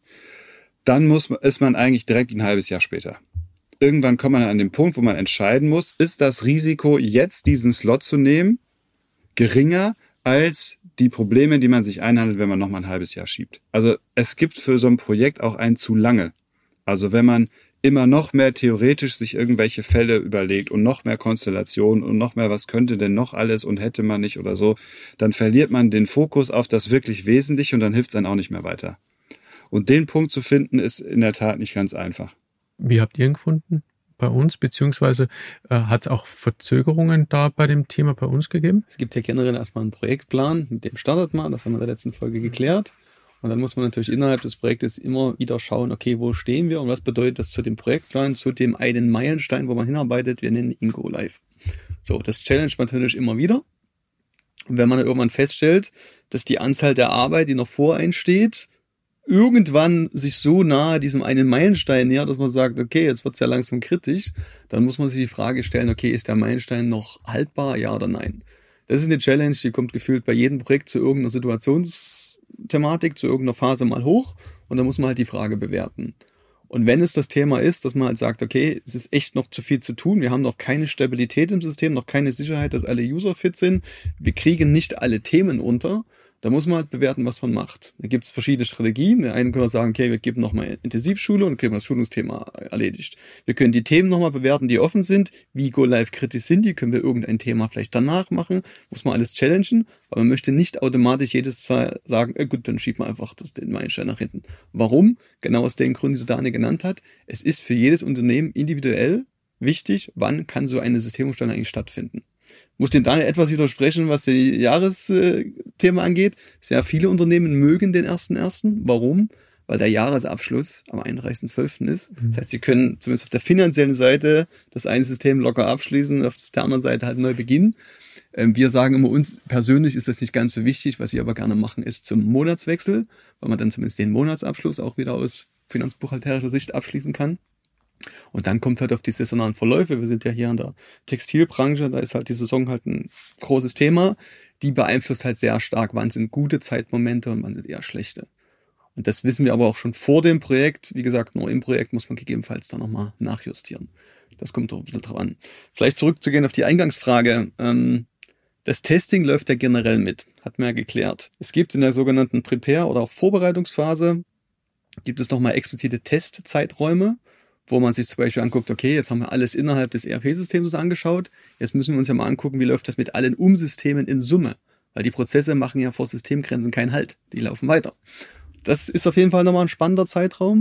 Speaker 3: dann ist man eigentlich direkt ein halbes Jahr später. Irgendwann kommt man an den Punkt, wo man entscheiden muss, ist das Risiko, jetzt diesen Slot zu nehmen, geringer als die Probleme, die man sich einhandelt, wenn man nochmal ein halbes Jahr schiebt. Also es gibt für so ein Projekt auch ein zu lange. Also wenn man immer noch mehr theoretisch sich irgendwelche Fälle überlegt und noch mehr Konstellationen und noch mehr, was könnte denn noch alles und hätte man nicht oder so, dann verliert man den Fokus auf das wirklich Wesentliche und dann hilft es einem auch nicht mehr weiter. Und den Punkt zu finden, ist in der Tat nicht ganz einfach.
Speaker 2: Wie habt ihr ihn gefunden bei uns? Beziehungsweise hat es auch Verzögerungen da bei dem Thema bei uns gegeben?
Speaker 4: Es gibt ja generell erstmal einen Projektplan, mit dem startet man, das haben wir in der letzten Folge geklärt. Und dann muss man natürlich innerhalb des Projektes immer wieder schauen, okay, wo stehen wir und was bedeutet das zu dem Projektplan, zu dem einen Meilenstein, wo man hinarbeitet, wir nennen ihn Go Live. So, das challenge man natürlich immer wieder. Und wenn man dann irgendwann feststellt, dass die Anzahl der Arbeit, die noch vor einen steht, irgendwann sich so nahe diesem einen Meilenstein nähert, dass man sagt, okay, jetzt wird's ja langsam kritisch, dann muss man sich die Frage stellen, okay, ist der Meilenstein noch haltbar, ja oder nein? Das ist eine Challenge, die kommt gefühlt bei jedem Projekt zu irgendeiner Situationsthematik, zu irgendeiner Phase mal hoch und dann muss man halt die Frage bewerten. Und wenn es das Thema ist, dass man halt sagt, okay, es ist echt noch zu viel zu tun, wir haben noch keine Stabilität im System, noch keine Sicherheit, dass alle User fit sind, wir kriegen nicht alle Themen unter, da muss man halt bewerten, was man macht. Da gibt es verschiedene Strategien. Der eine kann sagen, okay, wir geben nochmal Intensivschule und kriegen das Schulungsthema erledigt. Wir können die Themen nochmal bewerten, die offen sind. Wie Go-Live-kritisch sind die? Können wir irgendein Thema vielleicht danach machen? Muss man alles challengen. Aber man möchte nicht automatisch jedes sagen, gut, dann schiebt man einfach den Meilenstein nach hinten. Warum? Genau aus den Gründen, die Daniel genannt hat. Es ist für jedes Unternehmen individuell wichtig, wann kann so eine Systemumstellung eigentlich stattfinden. Muss den Daniel etwas widersprechen, was die Jahresthema angeht. Sehr viele Unternehmen mögen den 1.1. Warum? Weil der Jahresabschluss am 31.12. ist. Das heißt, sie können zumindest auf der finanziellen Seite das eine System locker abschließen, auf der anderen Seite halt neu beginnen. Wir sagen immer, uns persönlich ist das nicht ganz so wichtig. Was wir aber gerne machen, ist zum Monatswechsel, weil man dann zumindest den Monatsabschluss auch wieder aus finanzbuchhalterischer Sicht abschließen kann. Und dann kommt halt auf die saisonalen Verläufe. Wir sind ja hier in der Textilbranche, da ist halt die Saison halt ein großes Thema. Die beeinflusst halt sehr stark, wann sind gute Zeitmomente und wann sind eher schlechte. Und das wissen wir aber auch schon vor dem Projekt. Wie gesagt, nur im Projekt muss man gegebenenfalls dann nochmal nachjustieren. Das kommt doch ein bisschen drauf an. Vielleicht zurückzugehen auf die Eingangsfrage. Das Testing läuft ja generell mit, hat man ja geklärt. Es gibt in der sogenannten Prepare- oder auch Vorbereitungsphase, gibt es nochmal explizite Testzeiträume, wo man sich zum Beispiel anguckt, okay, jetzt haben wir alles innerhalb des ERP-Systems angeschaut, jetzt müssen wir uns ja mal angucken, wie läuft das mit allen Umsystemen in Summe, weil die Prozesse machen ja vor Systemgrenzen keinen Halt, die laufen weiter. Das ist auf jeden Fall nochmal ein spannender Zeitraum.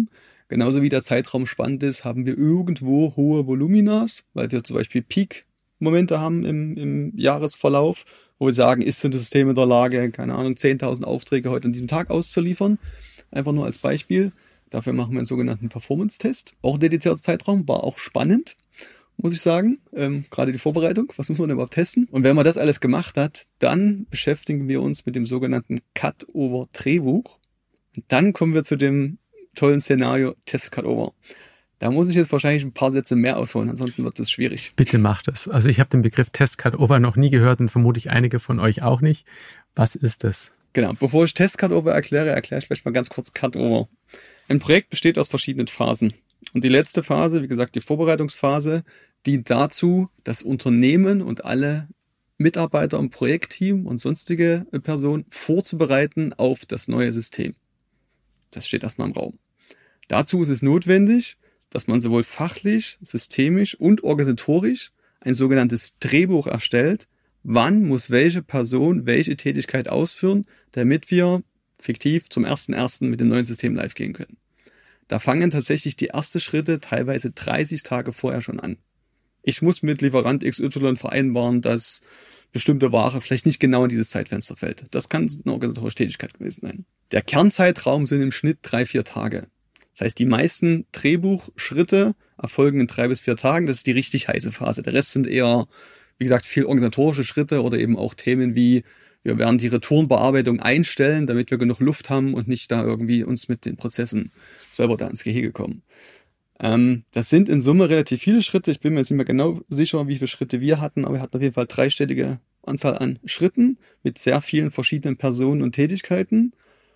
Speaker 4: Genauso wie der Zeitraum spannend ist, haben wir irgendwo hohe Voluminas, weil wir zum Beispiel Peak-Momente haben im Jahresverlauf, wo wir sagen, ist das System in der Lage, keine Ahnung, 10.000 Aufträge heute an diesem Tag auszuliefern. Einfach nur als Beispiel. Dafür machen wir einen sogenannten Performance-Test. Auch ein dedizierter Zeitraum, war auch spannend, muss ich sagen. Gerade die Vorbereitung, was muss man denn überhaupt testen? Und wenn man das alles gemacht hat, dann beschäftigen wir uns mit dem sogenannten Cut-Over-Drehbuch. Und dann kommen wir zu dem tollen Szenario Test-Cut-Over. Da muss ich jetzt wahrscheinlich ein paar Sätze mehr ausholen, ansonsten wird das schwierig.
Speaker 2: Bitte macht es. Also ich habe den Begriff Test-Cut-Over noch nie gehört und vermutlich einige von euch auch nicht. Was ist das?
Speaker 4: Genau, bevor ich Test-Cut-Over erkläre ich vielleicht mal ganz kurz Cut-Over. Ein Projekt besteht aus verschiedenen Phasen. Und die letzte Phase, wie gesagt, die Vorbereitungsphase, dient dazu, das Unternehmen und alle Mitarbeiter im Projektteam und sonstige Personen vorzubereiten auf das neue System. Das steht erstmal im Raum. Dazu ist es notwendig, dass man sowohl fachlich, systemisch und organisatorisch ein sogenanntes Drehbuch erstellt, wann muss welche Person welche Tätigkeit ausführen, damit wir fiktiv zum 1.1. mit dem neuen System live gehen können. Da fangen tatsächlich die ersten Schritte teilweise 30 Tage vorher schon an. Ich muss mit Lieferant XY vereinbaren, dass bestimmte Ware vielleicht nicht genau in dieses Zeitfenster fällt. Das kann eine organisatorische Tätigkeit gewesen sein. Der Kernzeitraum sind im Schnitt 3-4 Tage. Das heißt, die meisten Drehbuchschritte erfolgen in 3 bis 4 Tagen. Das ist die richtig heiße Phase. Der Rest sind eher, wie gesagt, viel organisatorische Schritte oder eben auch Themen wie, wir werden die Retourenbearbeitung einstellen, damit wir genug Luft haben und nicht da irgendwie uns mit den Prozessen selber da ins Gehege kommen. Das sind in Summe relativ viele Schritte. Ich bin mir jetzt nicht mehr genau sicher, wie viele Schritte wir hatten, aber wir hatten auf jeden Fall 3-stellige Anzahl an Schritten mit sehr vielen verschiedenen Personen und Tätigkeiten.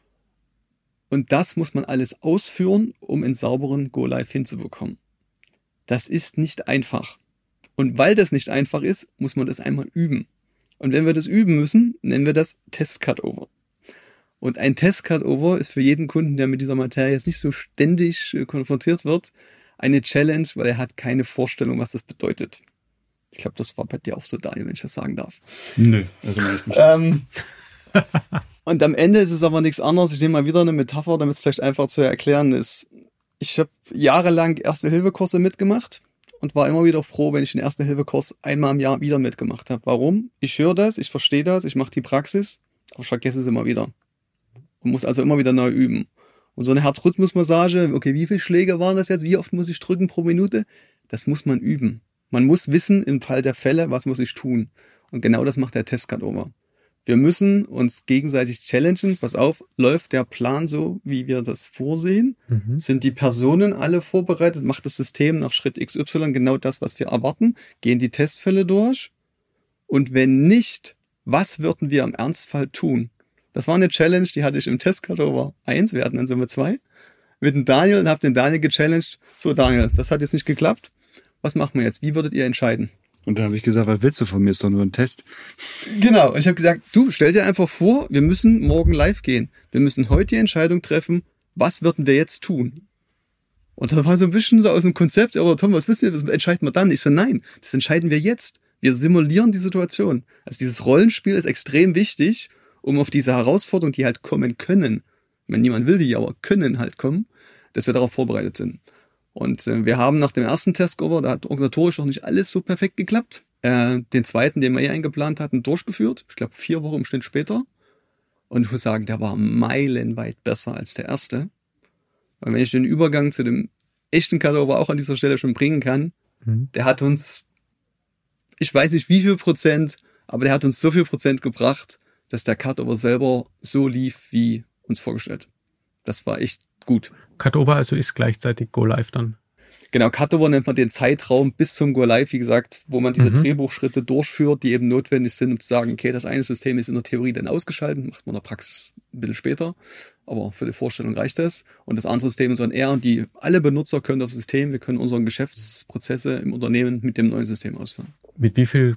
Speaker 4: Und das muss man alles ausführen, um einen sauberen Go-Live hinzubekommen. Das ist nicht einfach. Und weil das nicht einfach ist, muss man das einmal üben. Und wenn wir das üben müssen, nennen wir das Test-Cut-Over. Und ein Test-Cut-Over ist für jeden Kunden, der mit dieser Materie jetzt nicht so ständig konfrontiert wird, eine Challenge, weil er hat keine Vorstellung, was das bedeutet. Ich glaube, das war bei dir auch so, Daniel, wenn ich das sagen darf.
Speaker 3: Nö, also nicht.
Speaker 4: Und am Ende ist es aber nichts anderes. Ich nehme mal wieder eine Metapher, damit es vielleicht einfach zu erklären ist. Ich habe jahrelang Erste-Hilfe-Kurse mitgemacht und war immer wieder froh, wenn ich den Erste-Hilfe-Kurs einmal im Jahr wieder mitgemacht habe. Warum? Ich höre das, ich verstehe das, ich mache die Praxis, aber ich vergesse es immer wieder. Man muss also immer wieder neu üben. Und so eine Herzrhythmusmassage, okay, wie viele Schläge waren das jetzt? Wie oft muss ich drücken pro Minute? Das muss man üben. Man muss wissen, im Fall der Fälle, was muss ich tun. Und genau das macht der Test-Cut-Over. Wir müssen uns gegenseitig challengen. Pass auf, läuft der Plan so, wie wir das vorsehen? Sind die Personen alle vorbereitet? Macht das System nach Schritt XY genau das, was wir erwarten? Gehen die Testfälle durch? Und wenn nicht, was würden wir im Ernstfall tun? Das war eine Challenge, die hatte ich im Test-Cut-Over 1, wir hatten in Summe 2, mit dem Daniel und habe den Daniel gechallenged. So Daniel, das hat jetzt nicht geklappt. Was machen wir jetzt? Wie würdet ihr entscheiden?
Speaker 3: Und dann habe ich gesagt, was willst du von mir? Ist doch nur ein Test.
Speaker 4: Genau. Und ich habe gesagt, du, stell dir einfach vor, wir müssen morgen live gehen. Wir müssen heute die Entscheidung treffen, was würden wir jetzt tun? Und das war so ein bisschen so aus dem Konzept, aber Tom, was wisst ihr, das entscheiden wir dann? Ich so, nein, das entscheiden wir jetzt. Wir simulieren die Situation. Also dieses Rollenspiel ist extrem wichtig, um auf diese Herausforderungen, die halt kommen können, ich meine, niemand will die, aber können halt kommen, dass wir darauf vorbereitet sind. Und wir haben nach dem ersten Test-Over, da hat organisatorisch noch nicht alles so perfekt geklappt, den zweiten, den wir eingeplant hatten, durchgeführt. Ich glaube 4 Wochen im Schnitt später. Und ich muss sagen, der war meilenweit besser als der erste. Weil wenn ich den Übergang zu dem echten Cut-Over auch an dieser Stelle schon bringen kann, der hat uns, ich weiß nicht wie viel Prozent, aber der hat uns so viel Prozent gebracht, dass der Cut-Over selber so lief, wie uns vorgestellt. Das war echt gut.
Speaker 2: Cut-Over also ist gleichzeitig Go-Live dann?
Speaker 4: Genau, Cut-Over nennt man den Zeitraum bis zum Go-Live, wie gesagt, wo man diese Drehbuchschritte durchführt, die eben notwendig sind, um zu sagen, okay, das eine System ist in der Theorie dann ausgeschaltet, macht man in der Praxis ein bisschen später, aber für die Vorstellung reicht das. Und das andere System ist on Air und alle Benutzer können das System, wir können unsere Geschäftsprozesse im Unternehmen mit dem neuen System ausführen.
Speaker 2: Mit wie viel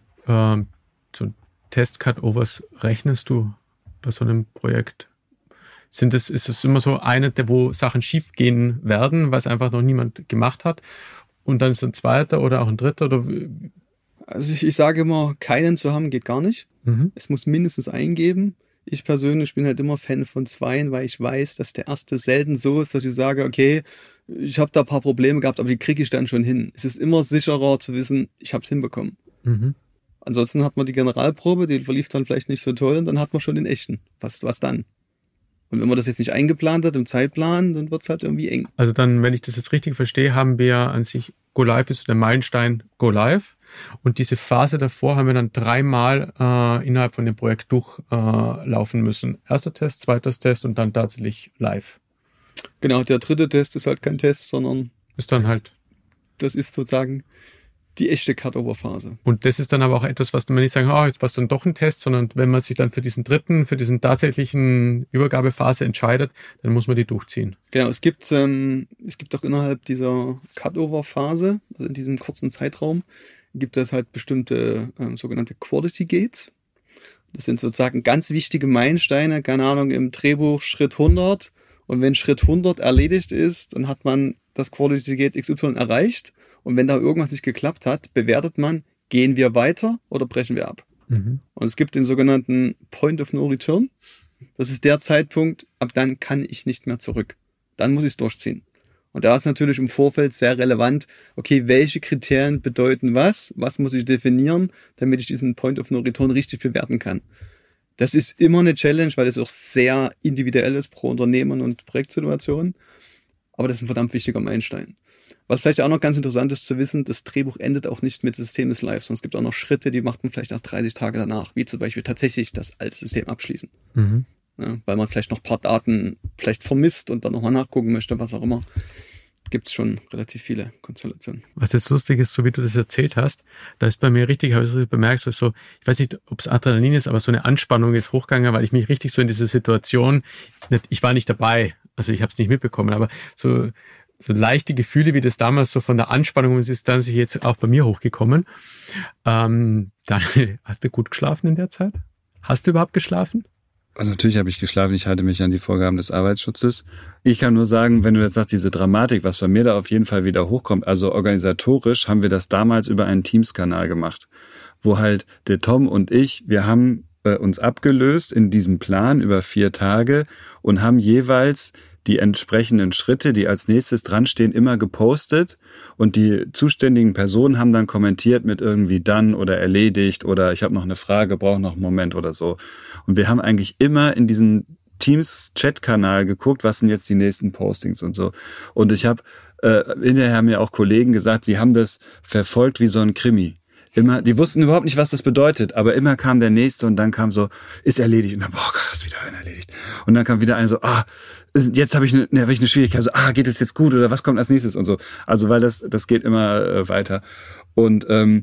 Speaker 2: so Test-Cut-Overs rechnest du bei so einem Projekt? Ist es immer so eine, wo Sachen schief gehen werden, was einfach noch niemand gemacht hat? Und dann ist ein zweiter oder auch ein dritter? Oder?
Speaker 4: Also ich sage immer, keinen zu haben geht gar nicht. Es muss mindestens einen geben. Ich persönlich bin halt immer Fan von 2, weil ich weiß, dass der erste selten so ist, dass ich sage, okay, ich habe da ein paar Probleme gehabt, aber die kriege ich dann schon hin. Es ist immer sicherer zu wissen, ich habe es hinbekommen.
Speaker 2: Mhm.
Speaker 4: Ansonsten hat man die Generalprobe, die verlief dann vielleicht nicht so toll und dann hat man schon den echten. Was dann? Und wenn man das jetzt nicht eingeplant hat im Zeitplan, dann wird es halt irgendwie eng.
Speaker 2: Also dann, wenn ich das jetzt richtig verstehe, haben wir an sich Go Live ist der Meilenstein Go Live. Und diese Phase davor haben wir dann 3-mal innerhalb von dem Projekt durchlaufen müssen. Erster Test, zweiter Test und dann tatsächlich live.
Speaker 4: Genau, der 3. Test ist halt kein Test, sondern
Speaker 2: Ist dann halt.
Speaker 4: das ist sozusagen die echte Cut-Over-Phase.
Speaker 2: Und das ist dann aber auch etwas, was man nicht sagen, jetzt war es dann doch ein Test, sondern wenn man sich dann für diesen tatsächlichen Übergabephase entscheidet, dann muss man die durchziehen.
Speaker 4: Genau, es gibt auch innerhalb dieser Cut-Over-Phase, also in diesem kurzen Zeitraum, gibt es halt bestimmte sogenannte Quality Gates. Das sind sozusagen ganz wichtige Meilensteine, keine Ahnung, im Drehbuch Schritt 100. Und wenn Schritt 100 erledigt ist, dann hat man das Quality Gate XY erreicht. Und wenn da irgendwas nicht geklappt hat, bewertet man, gehen wir weiter oder brechen wir ab.
Speaker 2: Mhm.
Speaker 4: Und es gibt den sogenannten Point of No Return. Das ist der Zeitpunkt, ab dann kann ich nicht mehr zurück. Dann muss ich es durchziehen. Und da ist natürlich im Vorfeld sehr relevant, okay, welche Kriterien bedeuten was muss ich definieren, damit ich diesen Point of No Return richtig bewerten kann. Das ist immer eine Challenge, weil es auch sehr individuell ist pro Unternehmen und Projektsituation. Aber das ist ein verdammt wichtiger Meilenstein. Was vielleicht auch noch ganz interessant ist zu wissen, das Drehbuch endet auch nicht mit System ist live, sondern es gibt auch noch Schritte, die macht man vielleicht erst 30 Tage danach, wie zum Beispiel tatsächlich das alte System abschließen.
Speaker 2: Mhm.
Speaker 4: Ja, weil man vielleicht noch ein paar Daten vielleicht vermisst und dann nochmal nachgucken möchte, was auch immer. Gibt es schon relativ viele Konstellationen.
Speaker 2: Was jetzt lustig ist, so wie du das erzählt hast, da ist bei mir richtig, habe ich so bemerkt, so, ich weiß nicht, ob es Adrenalin ist, aber so eine Anspannung ist hochgegangen, weil ich mich richtig so in diese Situation, ich war nicht dabei, also ich habe es nicht mitbekommen, aber so leichte Gefühle, wie das damals so von der Anspannung ist, dann sich jetzt auch bei mir hochgekommen. Daniel, hast du gut geschlafen in der Zeit? Hast du überhaupt geschlafen?
Speaker 3: Also natürlich habe ich geschlafen, ich halte mich an die Vorgaben des Arbeitsschutzes. Ich kann nur sagen, wenn du jetzt sagst, diese Dramatik, was bei mir da auf jeden Fall wieder hochkommt, also organisatorisch haben wir das damals über einen Teams-Kanal gemacht, wo halt der Tom und ich, wir haben uns abgelöst in diesem Plan über 4 Tage und haben jeweils die entsprechenden Schritte, die als nächstes dranstehen, immer gepostet und die zuständigen Personen haben dann kommentiert mit irgendwie dann oder erledigt oder ich habe noch eine Frage, brauche noch einen Moment oder so. Und wir haben eigentlich immer in diesen Teams-Chat-Kanal geguckt, was sind jetzt die nächsten Postings und so. Und ich habe hinterher haben mir auch Kollegen gesagt, sie haben das verfolgt wie so ein Krimi. Immer, die wussten überhaupt nicht, was das bedeutet, aber immer kam der Nächste und dann kam so, ist erledigt und dann, Gott, ist wieder einer erledigt. Und dann kam wieder einer so, jetzt habe ich eine Schwierigkeit, so, geht es jetzt gut oder was kommt als nächstes und so. Also, weil das geht immer weiter. Und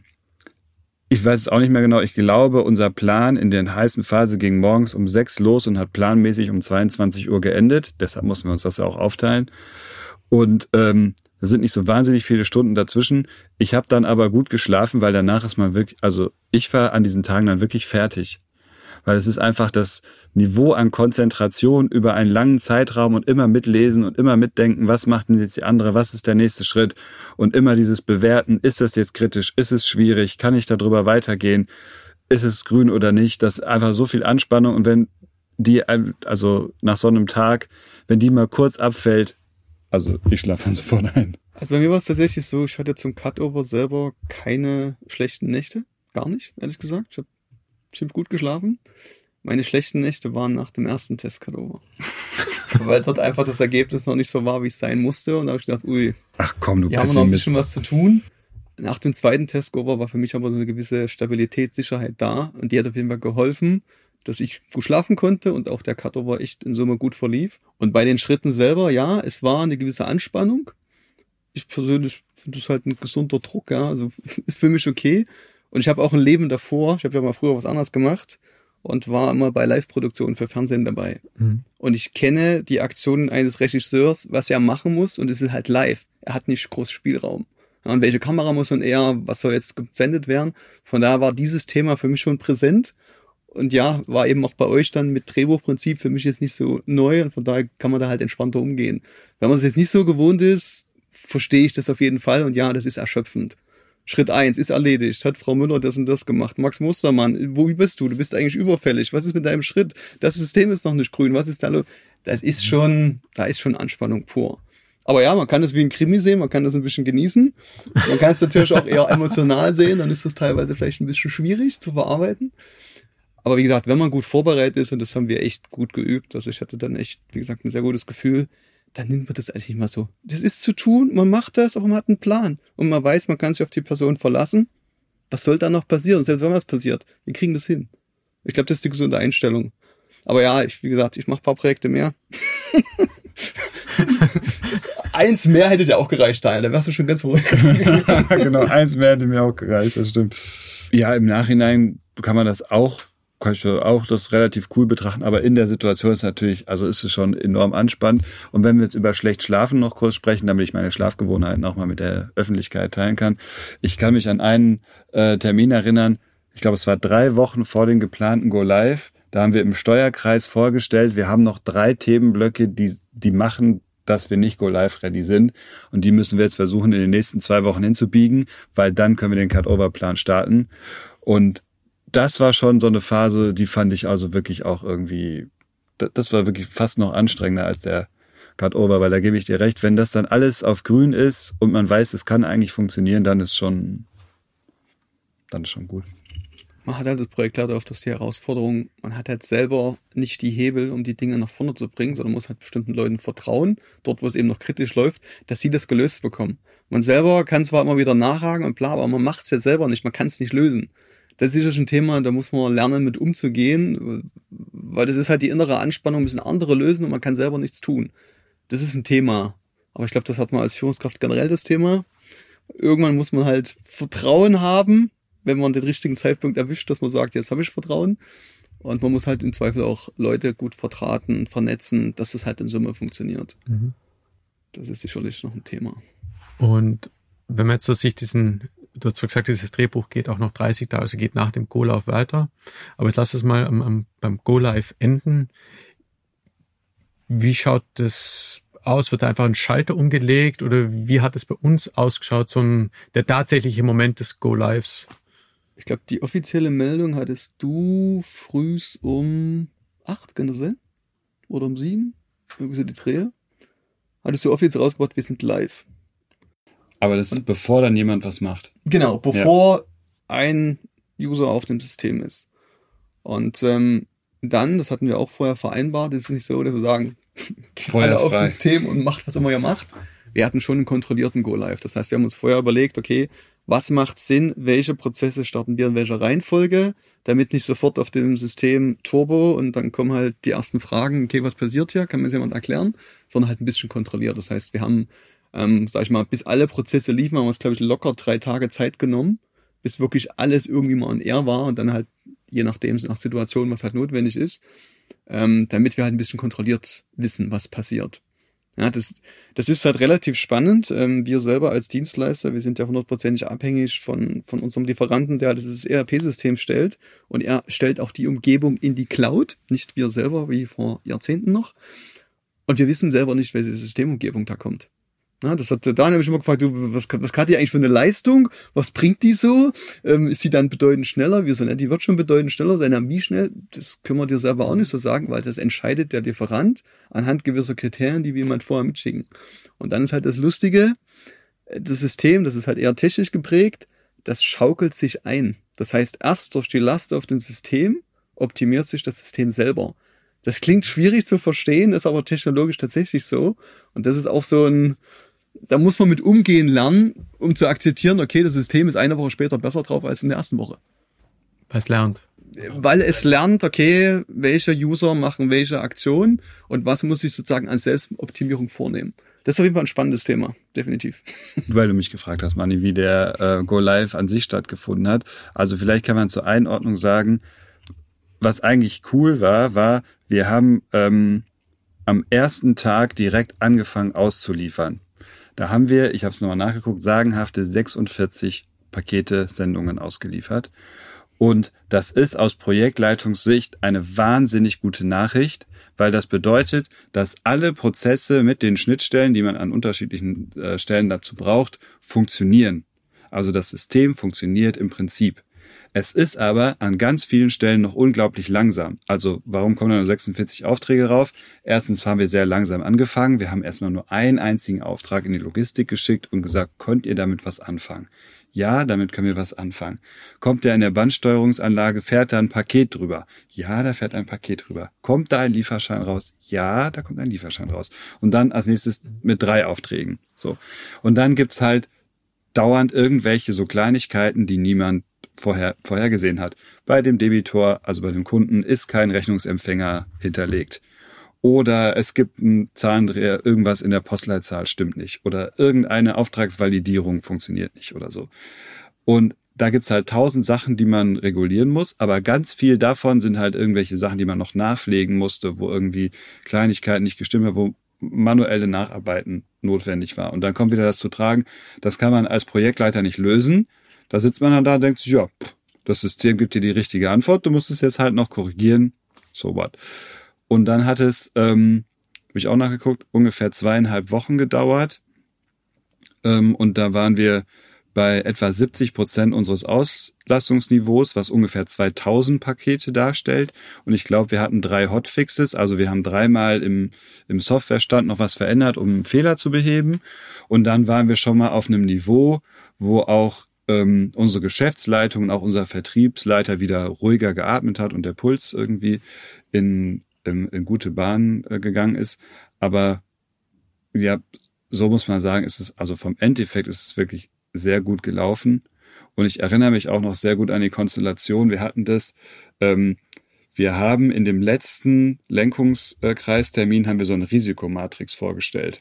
Speaker 3: ich weiß es auch nicht mehr genau, ich glaube, unser Plan in der heißen Phase ging morgens um 6 los und hat planmäßig um 22 Uhr geendet. Deshalb mussten wir uns das ja auch aufteilen. Und da sind nicht so wahnsinnig viele Stunden dazwischen. Ich habe dann aber gut geschlafen, weil danach ist man wirklich, also ich war an diesen Tagen dann wirklich fertig. Weil es ist einfach das Niveau an Konzentration über einen langen Zeitraum und immer mitlesen und immer mitdenken, was macht denn jetzt die andere, was ist der nächste Schritt und immer dieses Bewerten, ist das jetzt kritisch, ist es schwierig, kann ich darüber weitergehen, ist es grün oder nicht, das ist einfach so viel Anspannung und wenn die, also nach so einem Tag, wenn die mal kurz abfällt, also ich schlafe dann sofort ein.
Speaker 4: Also bei mir war es tatsächlich so, ich hatte zum Cutover selber keine schlechten Nächte. Gar nicht, ehrlich gesagt. Ich habe ziemlich gut geschlafen. Meine schlechten Nächte waren nach dem ersten Test-Cutover. Weil dort einfach das Ergebnis noch nicht so war, wie es sein musste. Und da habe ich gedacht,
Speaker 3: ach komm, du
Speaker 4: hier haben wir noch ein bisschen was zu tun. Nach dem zweiten Test-Cutover war für mich aber so eine gewisse Stabilität, Sicherheit da. Und die hat auf jeden Fall geholfen, dass ich gut schlafen konnte und auch der Cutover echt in Summe gut verlief. Und bei den Schritten selber, ja, es war eine gewisse Anspannung. Ich persönlich finde das halt ein gesunder Druck, ja, also ist für mich okay. Und ich habe auch ein Leben davor, ich habe ja mal früher was anderes gemacht und war immer bei Live-Produktionen für Fernsehen dabei. Mhm. Und ich kenne die Aktionen eines Regisseurs, was er machen muss und es ist halt live. Er hat nicht groß Spielraum. Ja, und welche Kamera muss und was soll jetzt gesendet werden? Von daher war dieses Thema für mich schon präsent. Und ja, war eben auch bei euch dann mit Drehbuchprinzip für mich jetzt nicht so neu und von daher kann man da halt entspannter umgehen. Wenn man es jetzt nicht so gewohnt ist, verstehe ich das auf jeden Fall und ja, das ist erschöpfend. Schritt 1 ist erledigt, hat Frau Müller das und das gemacht. Max Mustermann, wie bist du? Du bist eigentlich überfällig. Was ist mit deinem Schritt? Das System ist noch nicht grün. Was ist da los? Da ist schon Anspannung pur. Aber ja, man kann es wie ein Krimi sehen, man kann das ein bisschen genießen. Man kann es natürlich auch eher emotional sehen, dann ist das teilweise vielleicht ein bisschen schwierig zu verarbeiten. Aber wie gesagt, wenn man gut vorbereitet ist, und das haben wir echt gut geübt, also ich hatte dann echt, wie gesagt, ein sehr gutes Gefühl, dann nimmt man das eigentlich nicht mal so. Das ist zu tun, man macht das, aber man hat einen Plan. Und man weiß, man kann sich auf die Person verlassen. Was soll da noch passieren? Selbst wenn was passiert, wir kriegen das hin. Ich glaube, das ist die gesunde Einstellung. Aber ja, wie gesagt, ich mache ein paar Projekte mehr. Eins mehr hätte dir auch gereicht, Daniel. Da wärst du schon ganz ruhig.
Speaker 3: Genau, eins mehr hätte mir auch gereicht, das stimmt. Ja, im Nachhinein kann ich das relativ cool betrachten, aber in der Situation ist natürlich, also ist es schon enorm anspannend. Und wenn wir jetzt über schlecht Schlafen noch kurz sprechen, damit ich meine Schlafgewohnheiten auch mal mit der Öffentlichkeit teilen kann. Ich kann mich an einen Termin erinnern, ich glaube, es war 3 Wochen vor dem geplanten Go Live. Da haben wir im Steuerkreis vorgestellt, wir haben noch 3 Themenblöcke, die machen, dass wir nicht Go Live ready sind. Und die müssen wir jetzt versuchen, in den nächsten 2 Wochen hinzubiegen, weil dann können wir den Cut-Over-Plan starten. Und das war schon so eine Phase, die fand ich also wirklich auch irgendwie, das war wirklich fast noch anstrengender als der Cut-Over, weil da gebe ich dir recht, wenn das dann alles auf grün ist und man weiß, es kann eigentlich funktionieren, dann ist schon gut.
Speaker 4: Man hat halt das Projekt leider oft die Herausforderung, man hat halt selber nicht die Hebel, um die Dinge nach vorne zu bringen, sondern muss halt bestimmten Leuten vertrauen, dort wo es eben noch kritisch läuft, dass sie das gelöst bekommen. Man selber kann zwar immer wieder nachhaken und bla, aber man macht es ja selber nicht, man kann es nicht lösen. Das ist sicher ein Thema, da muss man lernen, mit umzugehen, weil das ist halt die innere Anspannung, müssen andere lösen und man kann selber nichts tun. Das ist ein Thema. Aber ich glaube, das hat man als Führungskraft generell das Thema. Irgendwann muss man halt Vertrauen haben, wenn man den richtigen Zeitpunkt erwischt, dass man sagt, jetzt habe ich Vertrauen. Und man muss halt im Zweifel auch Leute gut vertraten, vernetzen, dass es halt in Summe funktioniert. Mhm. Das ist sicherlich noch ein Thema.
Speaker 2: Und wenn man jetzt so sich du hast zwar gesagt, dieses Drehbuch geht auch noch 30 Tage, also geht nach dem Go-Live weiter. Aber jetzt lass es mal beim Go-Live enden. Wie schaut das aus? Wird da einfach ein Schalter umgelegt? Oder wie hat es bei uns ausgeschaut, der tatsächliche Moment des Go-Lives?
Speaker 4: Ich glaube, die offizielle Meldung hattest du frühs um 8, kann das sein? Oder um 7? Irgendwie so die Drehe. Hattest du offiziell rausgebracht, wir sind live.
Speaker 3: Aber das ist bevor dann jemand was macht.
Speaker 4: Genau, bevor ein User auf dem System ist. Und dann, das hatten wir auch vorher vereinbart, ist nicht so, dass wir sagen, geht alle aufs System und macht, was immer ihr macht. Wir hatten schon einen kontrollierten Go-Live. Das heißt, wir haben uns vorher überlegt, okay, was macht Sinn, welche Prozesse starten wir in welcher Reihenfolge, damit nicht sofort auf dem System Turbo und dann kommen halt die ersten Fragen, okay, was passiert hier, kann mir das jemand erklären, sondern halt ein bisschen kontrolliert. Das heißt, wir haben, sag ich mal, bis alle Prozesse liefen, haben wir uns, glaube ich, locker 3 Tage Zeit genommen, bis wirklich alles irgendwie mal on air war und dann halt, je nachdem, nach Situation, was halt notwendig ist, damit wir halt ein bisschen kontrolliert wissen, was passiert. Ja, das ist halt relativ spannend. Wir selber als Dienstleister, wir sind ja 100% abhängig von unserem Lieferanten, der dieses ERP-System stellt. Und er stellt auch die Umgebung in die Cloud, nicht wir selber, wie vor Jahrzehnten noch. Und wir wissen selber nicht, welche Systemumgebung da kommt. Ja, das hat Daniel mich immer gefragt, was hat die eigentlich für eine Leistung? Was bringt die so? Ist sie dann bedeutend schneller? Wir sagen, die wird schon bedeutend schneller sein. Ja, wie schnell? Das können wir dir selber auch nicht so sagen, weil das entscheidet der Lieferant anhand gewisser Kriterien, die wir jemand vorher mitschicken. Und dann ist halt das Lustige, das System, das ist halt eher technisch geprägt, das schaukelt sich ein. Das heißt, erst durch die Last auf dem System optimiert sich das System selber. Das klingt schwierig zu verstehen, ist aber technologisch tatsächlich so. Und das ist auch so da muss man mit umgehen lernen, um zu akzeptieren, okay, das System ist eine Woche später besser drauf als in der ersten Woche. Weil es lernt, okay, welche User machen welche Aktion und was muss ich sozusagen an Selbstoptimierung vornehmen. Das ist auf jeden Fall ein spannendes Thema, definitiv.
Speaker 3: Weil du mich gefragt hast, Manni, wie der Go Live an sich stattgefunden hat. Also vielleicht kann man zur Einordnung sagen, was eigentlich cool war, wir haben am ersten Tag direkt angefangen auszuliefern. Da haben wir, ich habe es nochmal nachgeguckt, sagenhafte 46 Pakete, Sendungen ausgeliefert. Und das ist aus Projektleitungssicht eine wahnsinnig gute Nachricht, weil das bedeutet, dass alle Prozesse mit den Schnittstellen, die man an unterschiedlichen Stellen dazu braucht, funktionieren. Also das System funktioniert im Prinzip. Es ist aber an ganz vielen Stellen noch unglaublich langsam. Also warum kommen da nur 46 Aufträge rauf? Erstens haben wir sehr langsam angefangen. Wir haben erstmal nur einen einzigen Auftrag in die Logistik geschickt und gesagt, könnt ihr damit was anfangen? Ja, damit können wir was anfangen. Kommt der in der Bandsteuerungsanlage, fährt da ein Paket drüber? Ja, da fährt ein Paket drüber. Kommt da ein Lieferschein raus? Ja, da kommt ein Lieferschein raus. Und dann als nächstes mit 3 Aufträgen. So. Und dann gibt's halt dauernd irgendwelche so Kleinigkeiten, die niemand vorher gesehen hat. Bei dem Debitor, also bei dem Kunden, ist kein Rechnungsempfänger hinterlegt. Oder es gibt einen Zahlendreher, irgendwas in der Postleitzahl stimmt nicht. Oder irgendeine Auftragsvalidierung funktioniert nicht oder so. Und da gibt's halt 1000 Sachen, die man regulieren muss, aber ganz viel davon sind halt irgendwelche Sachen, die man noch nachpflegen musste, wo irgendwie Kleinigkeiten nicht gestimmt haben, wo manuelle Nacharbeiten notwendig war. Und dann kommt wieder das zu tragen, das kann man als Projektleiter nicht lösen. Da sitzt man dann da und denkt sich, ja, das System gibt dir die richtige Antwort, du musst es jetzt halt noch korrigieren, so what. Und dann hat es, habe ich auch nachgeguckt, ungefähr 2,5 Wochen gedauert. Und da waren wir bei etwa 70% unseres Auslastungsniveaus, was ungefähr 2000 Pakete darstellt. Und ich glaube, wir hatten 3 Hotfixes, also wir haben 3-mal im Softwarestand noch was verändert, um einen Fehler zu beheben. Und dann waren wir schon mal auf einem Niveau, wo auch unsere Geschäftsleitung und auch unser Vertriebsleiter wieder ruhiger geatmet hat und der Puls irgendwie in gute Bahn gegangen ist. Aber ja, so muss man sagen, ist es, also vom Endeffekt ist es wirklich sehr gut gelaufen. Und ich erinnere mich auch noch sehr gut an die Konstellation. Wir hatten das, wir haben in dem letzten Lenkungskreistermin haben wir so eine Risikomatrix vorgestellt.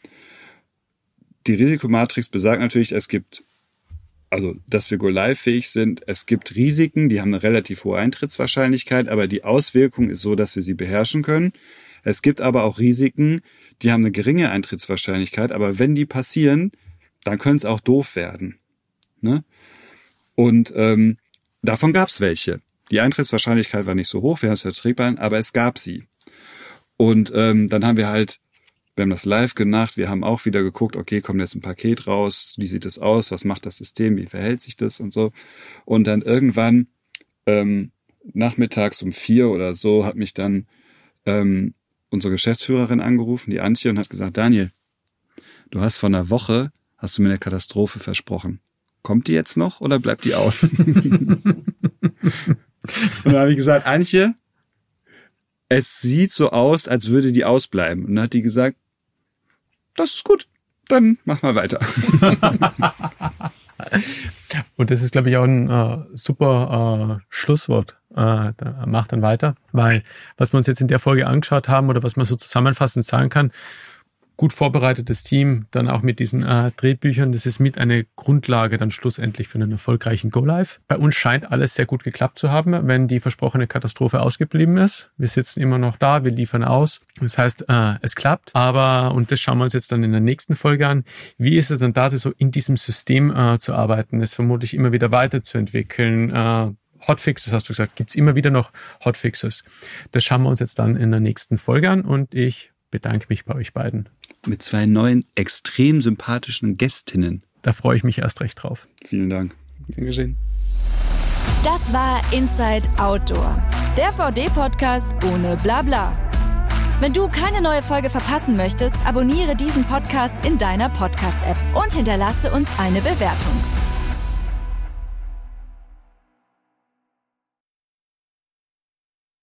Speaker 3: Die Risikomatrix besagt natürlich, es gibt, also dass wir go-live-fähig sind, es gibt Risiken, die haben eine relativ hohe Eintrittswahrscheinlichkeit, aber die Auswirkung ist so, dass wir sie beherrschen können. Es gibt aber auch Risiken, die haben eine geringe Eintrittswahrscheinlichkeit, aber wenn die passieren, dann können es auch doof werden. Ne? Und davon gab es welche. Die Eintrittswahrscheinlichkeit war nicht so hoch, wir haben es vertretbar, aber es gab sie. Und dann haben wir das live gemacht, wir haben auch wieder geguckt, okay, kommt jetzt ein Paket raus, wie sieht das aus, was macht das System, wie verhält sich das und so. Und dann irgendwann nachmittags um 4 oder so hat mich dann unsere Geschäftsführerin angerufen, die Antje, und hat gesagt, Daniel, du hast vor einer Woche, hast du mir eine Katastrophe versprochen. Kommt die jetzt noch oder bleibt die aus? Und dann habe ich gesagt, Antje, es sieht so aus, als würde die ausbleiben. Und dann hat die gesagt, das ist gut, dann mach mal weiter.
Speaker 2: Und das ist, glaube ich, auch ein super Schlusswort. Mach dann weiter, weil was wir uns jetzt in der Folge angeschaut haben oder was man so zusammenfassend sagen kann, gut vorbereitetes Team, dann auch mit diesen Drehbüchern, das ist mit eine Grundlage dann schlussendlich für einen erfolgreichen Go-Live. Bei uns scheint alles sehr gut geklappt zu haben, wenn die versprochene Katastrophe ausgeblieben ist. Wir sitzen immer noch da, wir liefern aus. Das heißt, es klappt. Aber, und das schauen wir uns jetzt dann in der nächsten Folge an, wie ist es dann da, so in diesem System zu arbeiten, es vermutlich immer wieder weiterzuentwickeln. Hotfixes, hast du gesagt, gibt's immer wieder noch Hotfixes. Das schauen wir uns jetzt dann in der nächsten Folge an und ich bedanke mich bei euch beiden.
Speaker 3: Mit 2 neuen, extrem sympathischen Gästinnen.
Speaker 2: Da freue ich mich erst recht drauf.
Speaker 3: Vielen Dank.
Speaker 4: Gern geschehen.
Speaker 1: Das war Inside Outdoor, der VD-Podcast ohne Blabla. Wenn du keine neue Folge verpassen möchtest, abonniere diesen Podcast in deiner Podcast-App und hinterlasse uns eine Bewertung.